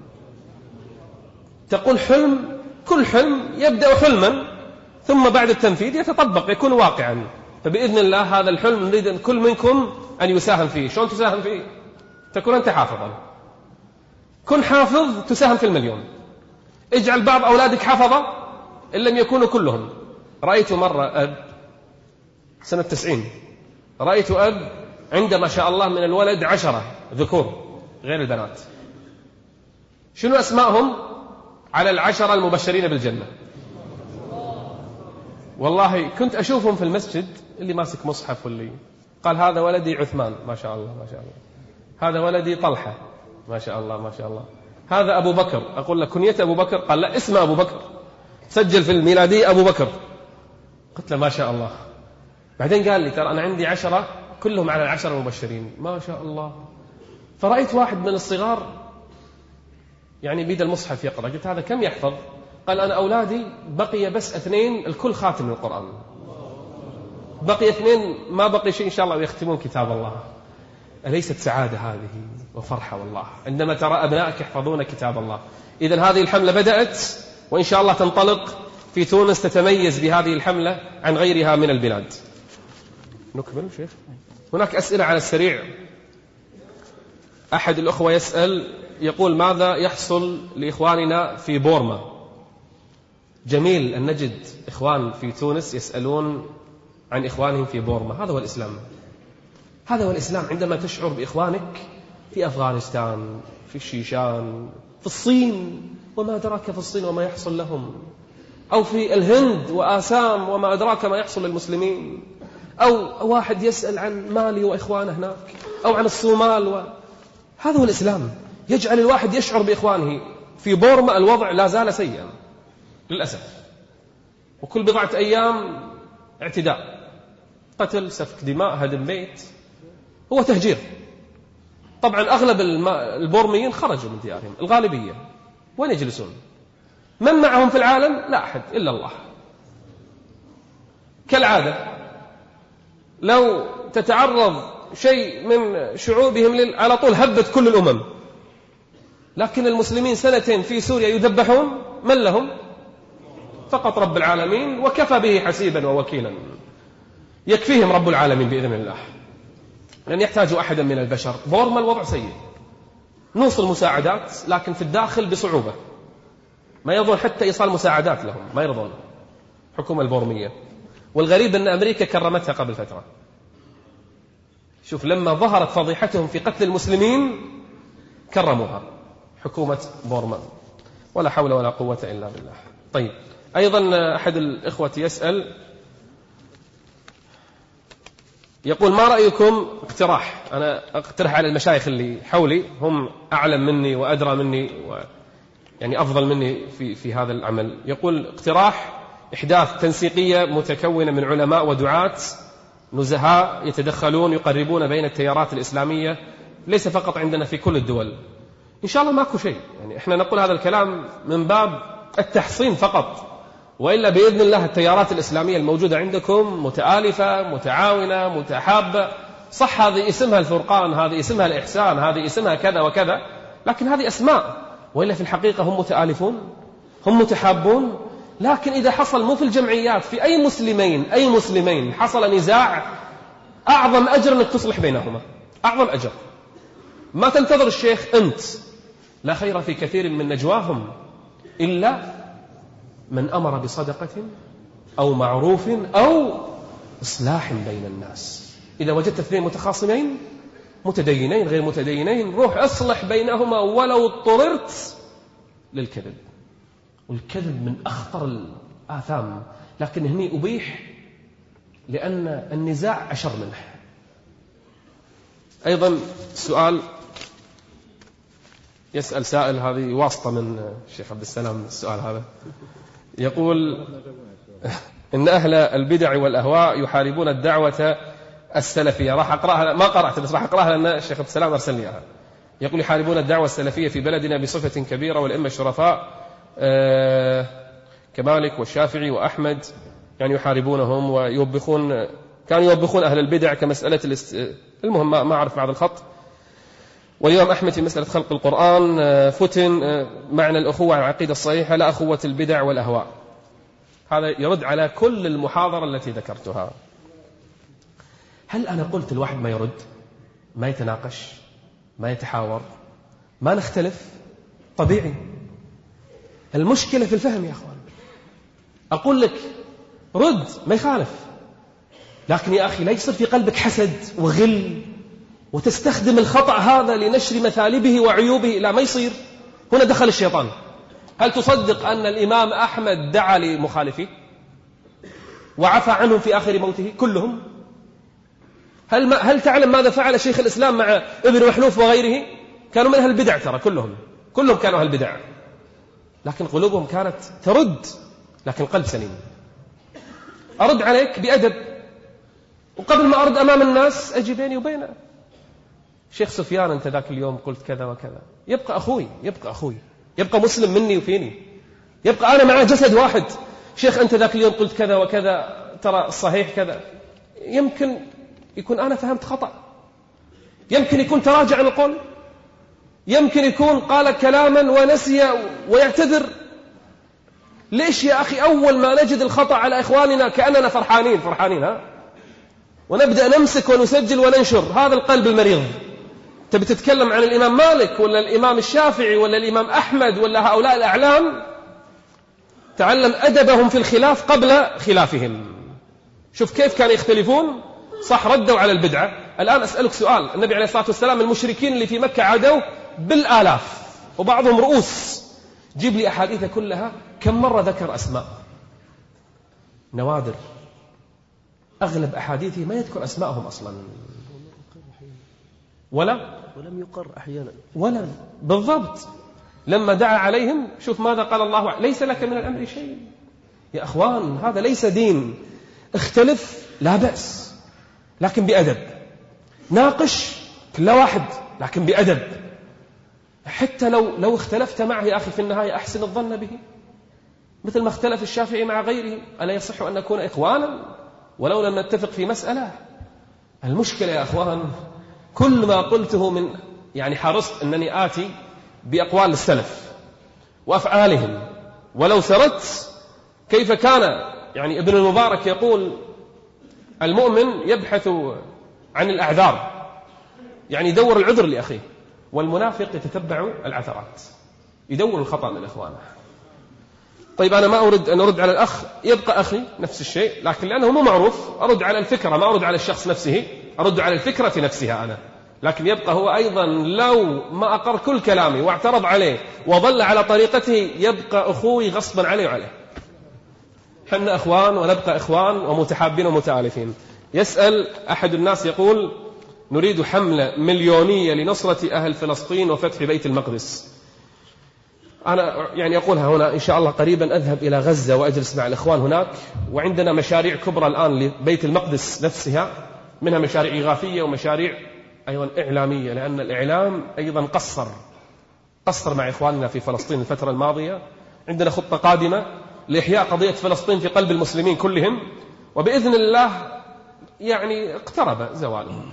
تقول حلم، كل حلم يبدأ حلما ثم بعد التنفيذ يتطبق يكون واقعا. فبإذن الله هذا الحلم نريد أن كل منكم أن يساهم فيه. شلون تساهم فيه؟ تكون أنت حافظا، كن حافظ تساهم في 1,000,000. اجعل بعض أولادك حفظة إن لم يكونوا كلهم. رأيت مرة أب سنة 90، رأيت أب عنده ما شاء الله من الولد 10 ذكور غير البنات. شنو أسمائهم؟ على 10 المبشرين بالجنة. والله كنت أشوفهم في المسجد، اللي ماسك مصحف واللي قال هذا ولدي عثمان ما شاء الله ما شاء الله، هذا ولدي طلحة ما شاء الله ما شاء الله، هذا أبو بكر. أقول له كنية أبو بكر؟ قال لا، اسمه أبو بكر، سجل في الميلادية أبو بكر. قلت له ما شاء الله. بعدين قال لي ترى أنا عندي 10 كلهم على 10 المبشرين ما شاء الله. فرأيت واحد من الصغار يعني بيد المصحف يقرأ، قلت هذا كم يحفظ؟ قال أنا أولادي بقي بس 2 الكل خاتم القرآن، بقي 2 ما بقي شيء إن شاء الله ويختمون كتاب الله. أليست سعادة هذه وفرحة والله عندما ترى أبنائك يحفظون كتاب الله؟ إذن هذه الحملة بدأت وإن شاء الله تنطلق في تونس، تتميز بهذه الحملة عن غيرها من البلاد. نكمل شيخ. هناك أسئلة على السريع. أحد الأخوة يسأل يقول ماذا يحصل لإخواننا في بورما؟ جميل أن نجد إخوان في تونس يسألون عن إخوانهم في بورما. هذا هو الإسلام، هذا هو الإسلام. عندما تشعر بإخوانك في أفغانستان، في الشيشان، في الصين وما أدراك في الصين وما يحصل لهم، أو في الهند وآسام وما أدراك ما يحصل للمسلمين، أو واحد يسأل عن مالي وإخوانه هناك، أو عن الصومال هذا هو الإسلام، يجعل الواحد يشعر بإخوانه. في بورما الوضع لا زال سيئا للأسف، وكل بضعة أيام اعتداء، قتل، سفك دماء، هدم بيت، هو تهجير. طبعا أغلب البورميين خرجوا من ديارهم، الغالبية وين يجلسون؟ من معهم في العالم؟ لا أحد إلا الله. كالعادة لو تتعرض شيء من شعوبهم على طول هبت كل الأمم، لكن المسلمين 2 في سوريا يذبحون، من لهم؟ فقط رب العالمين، وكفى به حسيبا ووكيلا، يكفيهم رب العالمين بإذن الله، لن يحتاجوا أحدا من البشر. بورما الوضع سيء، نوصل مساعدات لكن في الداخل بصعوبة، ما يرضون حتى إيصال مساعدات لهم، ما يرضون حكومة البورمية. والغريب أن أمريكا كرمتها قبل فترة. شوف لما ظهرت فضيحتهم في قتل المسلمين كرموها حكومة بورما، ولا حول ولا قوة إلا بالله. طيب، أيضا أحد الإخوة يسأل يقول ما رأيكم اقتراح، أنا أقترح على المشايخ اللي حولي، هم أعلم مني وأدرى مني يعني أفضل مني في هذا العمل. يقول اقتراح إحداث تنسيقية متكونة من علماء ودعاة نزهاء يتدخلون يقربون بين التيارات الإسلامية، ليس فقط عندنا، في كل الدول. إن شاء الله ماكو شيء، يعني إحنا نقول هذا الكلام من باب التحصين فقط، وإلا بإذن الله التيارات الإسلامية الموجودة عندكم متآلفة متعاونة متحابة. صح هذه اسمها الفرقان، هذه اسمها الإحسان، هذه اسمها كذا وكذا، لكن هذه أسماء، وإلا في الحقيقة هم متآلفون، هم متحابون. لكن إذا حصل مو في الجمعيات، في أي مسلمين حصل نزاع، أعظم أجر أنك تصلح بينهما، أعظم أجر. ما تنتظر الشيخ أنت، لا خير في كثير من نجواهم إلا من أمر بصدقة أو معروف أو إصلاح بين الناس. إذا وجدت 2 متخاصمين متدينين غير متدينين، روح أصلح بينهما ولو اضطررت للكذب، والكذب من أخطر الآثام، لكن هني أبيح لأن النزاع أشر منه. أيضا سؤال يسأل سائل، هذه واسطة من الشيخ عبد السلام السؤال هذا، يقول إن أهل البدع والأهواء يحاربون الدعوة السلفية. راح أقرأها، ما قرأت بس راح أقرأها لأن الشيخ عبد السلام أرسل لي إياها. يقول يحاربون الدعوة السلفية في بلدنا بصفة كبيرة، والأئمة الشرفاء كمالك والشافعي وأحمد يعني يحاربونهم ويوبخون، كانوا يوبخون أهل البدع كمسألة المهم ما أعرف بعض الخط. واليوم أحمد في مسألة خلق القرآن فتن معنى الأخوة على العقيدة الصحيحة، لا أخوة البدع والأهواء. هذا يرد على كل المحاضرة التي ذكرتها. هل أنا قلت الواحد ما يرد، ما يتناقش، ما يتحاور، ما نختلف؟ طبيعي. المشكلة في الفهم يا أخوان. أقول لك رد ما يخالف، لكن يا أخي لا يصير في قلبك حسد وغل وتستخدم الخطأ هذا لنشر مثالبه وعيوبه، لا ما يصير. هنا دخل الشيطان، هل تصدق أن الإمام أحمد دعا لمخالفيه وعفى عنهم في آخر موته كلهم؟ هل تعلم ماذا فعل شيخ الإسلام مع ابن محلوف وغيره؟ كانوا من أهل البدع، ترى كلهم كانوا أهل البدع، لكن قلوبهم كانت ترد، لكن قلب سليم. أرد عليك بأدب، وقبل ما أرد أمام الناس أجي بيني وبينه. شيخ سفيان أنت ذاك اليوم قلت كذا وكذا، يبقى أخوي، يبقى مسلم مني وفيني، يبقى أنا معه جسد واحد. شيخ أنت ذاك اليوم قلت كذا وكذا، ترى الصحيح كذا. يمكن يكون أنا فهمت خطأ، يمكن يكون تراجع عن القول، يمكن يكون قال كلاما ونسي ويعتذر. ليش يا أخي أول ما نجد الخطأ على إخواننا كأننا فرحانين ونبدأ نمسك ونسجل وننشر؟ هذا القلب المريض. تبي تتكلم عن الإمام مالك ولا الإمام الشافعي ولا الإمام أحمد ولا هؤلاء الأعلام، تعلم أدبهم في الخلاف قبل خلافهم. شوف كيف كانوا يختلفون، صح ردوا على البدعة. الآن أسألك سؤال، النبي عليه الصلاة والسلام المشركين اللي في مكة عادوا بالآلاف وبعضهم رؤوس، جيب لي أحاديث كلها كم مرة ذكر أسماء؟ نوادر. أغلب أحاديثه ما يذكر أسماءهم أصلا، ولم يقر أحيانا، ولا بالضبط. لما دعا عليهم شوف ماذا قال الله: ليس لك من الأمر شيء. يا أخوان هذا ليس دين. اختلف لا بأس، لكن بأدب. ناقش كل واحد، لكن بأدب. حتى لو اختلفت معه يا أخي، في النهاية أحسن الظن به، مثل ما اختلف الشافعي مع غيره. ألا يصح أن نكون إخوانا ولو لم نتفق في مسألة؟ المشكلة يا أخوان كل ما قلته حرصت أنني آتي بأقوال السلف وأفعالهم، ولو سردت كيف كان ابن المبارك يقول: المؤمن يبحث عن الأعذار، يدور العذر لأخيه، والمنافق يتتبع العثرات، يدور الخطأ من إخوانه. طيب أنا ما أريد أن أرد على الأخ، يبقى أخي نفس الشيء، لكن لأنه مو معروف أرد على الفكرة، ما أرد على الشخص نفسه، أرد على الفكرة نفسها أنا. لكن يبقى هو أيضا لو ما أقر كل كلامي واعترض عليه وظل على طريقته، يبقى أخوي غصبا عليه وعليه. حنا أخوان ونبقى إخوان ومتحابين ومتآلفين. يسأل أحد الناس يقول: نريد حملة مليونية لنصرة أهل فلسطين وفتح بيت المقدس. أنا أقولها هنا، إن شاء الله قريبا أذهب إلى غزة وأجلس مع الإخوان هناك، وعندنا مشاريع كبرى الآن لبيت المقدس نفسها، منها مشاريع إغاثية ومشاريع أيضا إعلامية، لأن الإعلام أيضا قصر مع إخواننا في فلسطين الفترة الماضية. عندنا خطة قادمة لإحياء قضية فلسطين في قلب المسلمين كلهم، وبإذن الله اقترب زوالهم.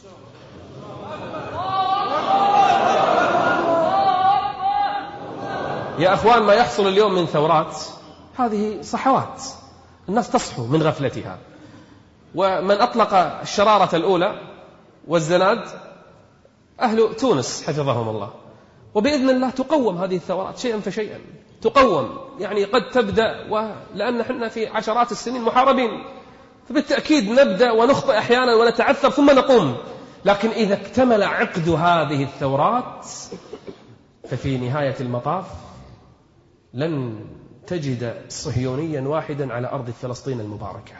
يا أخوان ما يحصل اليوم من ثورات هذه صحوات، الناس تصحو من غفلتها. ومن أطلق الشرارة الأولى والزناد أهل تونس حفظهم الله، وبإذن الله تقوم هذه الثورات شيئا فشيئا، تقوم. قد تبدأ، ولأن احنا في عشرات السنين محاربين، فبالتأكيد نبدأ ونخطئ أحيانا ونتعثر ثم نقوم. لكن إذا اكتمل عقد هذه الثورات ففي نهاية المطاف لن تجد صهيونيا واحدا على أرض فلسطين المباركة.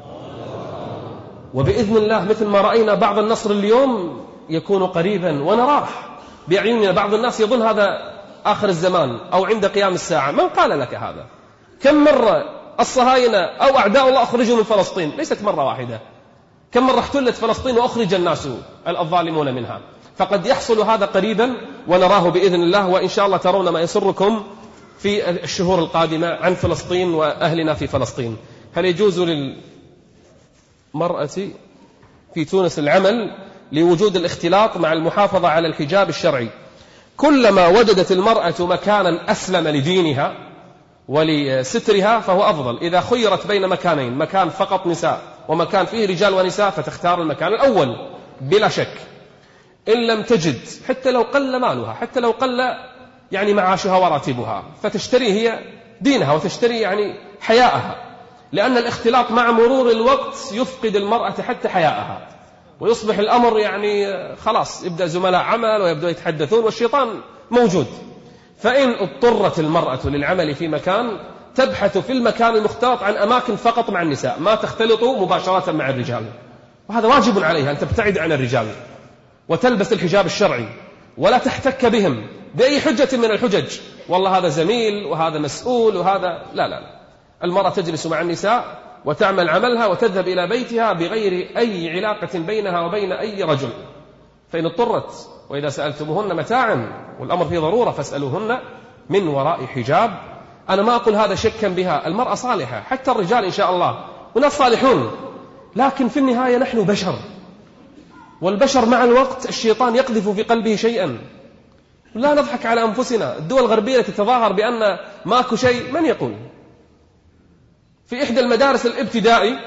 وبإذن الله مثل ما رأينا بعض النصر اليوم يكون قريبا ونراه بأعيننا. بعض الناس يظن هذا آخر الزمان أو عند قيام الساعة. من قال لك هذا؟ كم مرة الصهاينة أو أعداء الله أخرجوا من فلسطين؟ ليست مرة واحدة. كم مرة احتلت فلسطين وأخرج الناس الظالمون منها؟ فقد يحصل هذا قريبا ونراه بإذن الله. وإن شاء الله ترون ما يسركم في الشهور القادمة عن فلسطين وأهلنا في فلسطين. هل يجوز للمرأة في تونس العمل لوجود الاختلاط مع المحافظة على الحجاب الشرعي؟ كلما وجدت المرأة مكانا أسلم لدينها ولسترها فهو أفضل. إذا خيرت بين مكانين، مكان فقط نساء ومكان فيه رجال ونساء، فتختار المكان الأول بلا شك. إن لم تجد، حتى لو قل مالها، حتى لو قل معاشها وراتبها، فتشتري هي دينها وتشتري حياءها، لأن الاختلاط مع مرور الوقت يفقد المرأة حتى حياءها، ويصبح الأمر خلاص يبدأ زملاء عمل ويبدأ يتحدثون والشيطان موجود. فإن اضطرت المرأة للعمل في مكان تبحث في المكان المختلط عن أماكن فقط مع النساء، ما تختلط مباشرة مع الرجال، وهذا واجب عليها أن تبتعد عن الرجال وتلبس الحجاب الشرعي ولا تحتك بهم بأي حجة من الحجج، والله هذا زميل وهذا مسؤول وهذا لا. المرأة تجلس مع النساء وتعمل عملها وتذهب إلى بيتها بغير أي علاقة بينها وبين أي رجل. فإن اضطرت، وإذا سألتموهن متاعا والأمر فيه ضرورة فاسألوهن من وراء حجاب. أنا ما أقول هذا شكا بها، المرأة صالحة، حتى الرجال إن شاء الله وناس صالحون، لكن في النهاية نحن بشر، والبشر مع الوقت الشيطان يقذف في قلبه شيئا. لا نضحك على أنفسنا. الدول الغربية تتظاهر بأن ماكو شيء، من يقول؟ في إحدى المدارس الابتدائي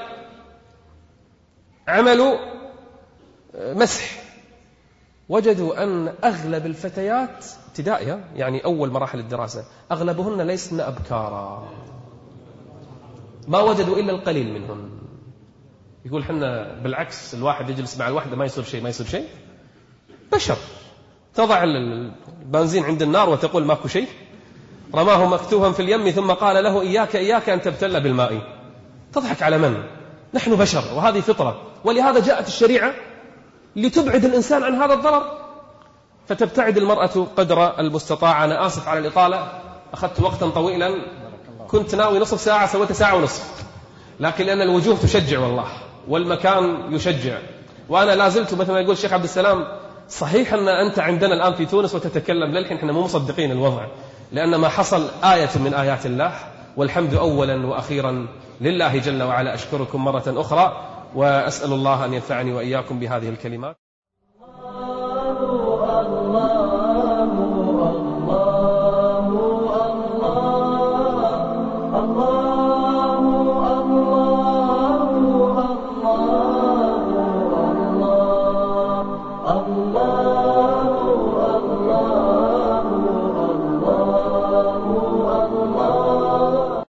عملوا مسح، وجدوا أن أغلب الفتيات ابتدائية، يعني أول مراحل الدراسة، أغلبهن ليسن أبكارا، ما وجدوا إلا القليل منهن. يقول حنا بالعكس، الواحد يجلس مع الواحدة ما يصير شيء، بشر. تضع البنزين عند النار وتقول ماكو شيء، رماه مكتوها في اليم ثم قال له إياك أن تبتل بالماء. تضحك على من؟ نحن بشر، وهذه فطرة، ولهذا جاءت الشريعة لتبعد الإنسان عن هذا الضرر، فتبتعد المرأة قدر المستطاع. أنا آسف على الإطالة، أخذت وقتا طويلا، كنت ناوي نصف ساعة سويت ساعة ونصف، لكن لأن الوجوه تشجع والله والمكان يشجع، وأنا لازلت مثل ما يقول الشيخ عبد السلام، صحيح أن أنت عندنا الآن في تونس وتتكلم، للحين إحنا مو مصدقين الوضع، لأن ما حصل آية من آيات الله، والحمد أولا وأخيرا لله جل وعلا. أشكركم مرة أخرى، وأسأل الله أن ينفعني وإياكم بهذه الكلمات.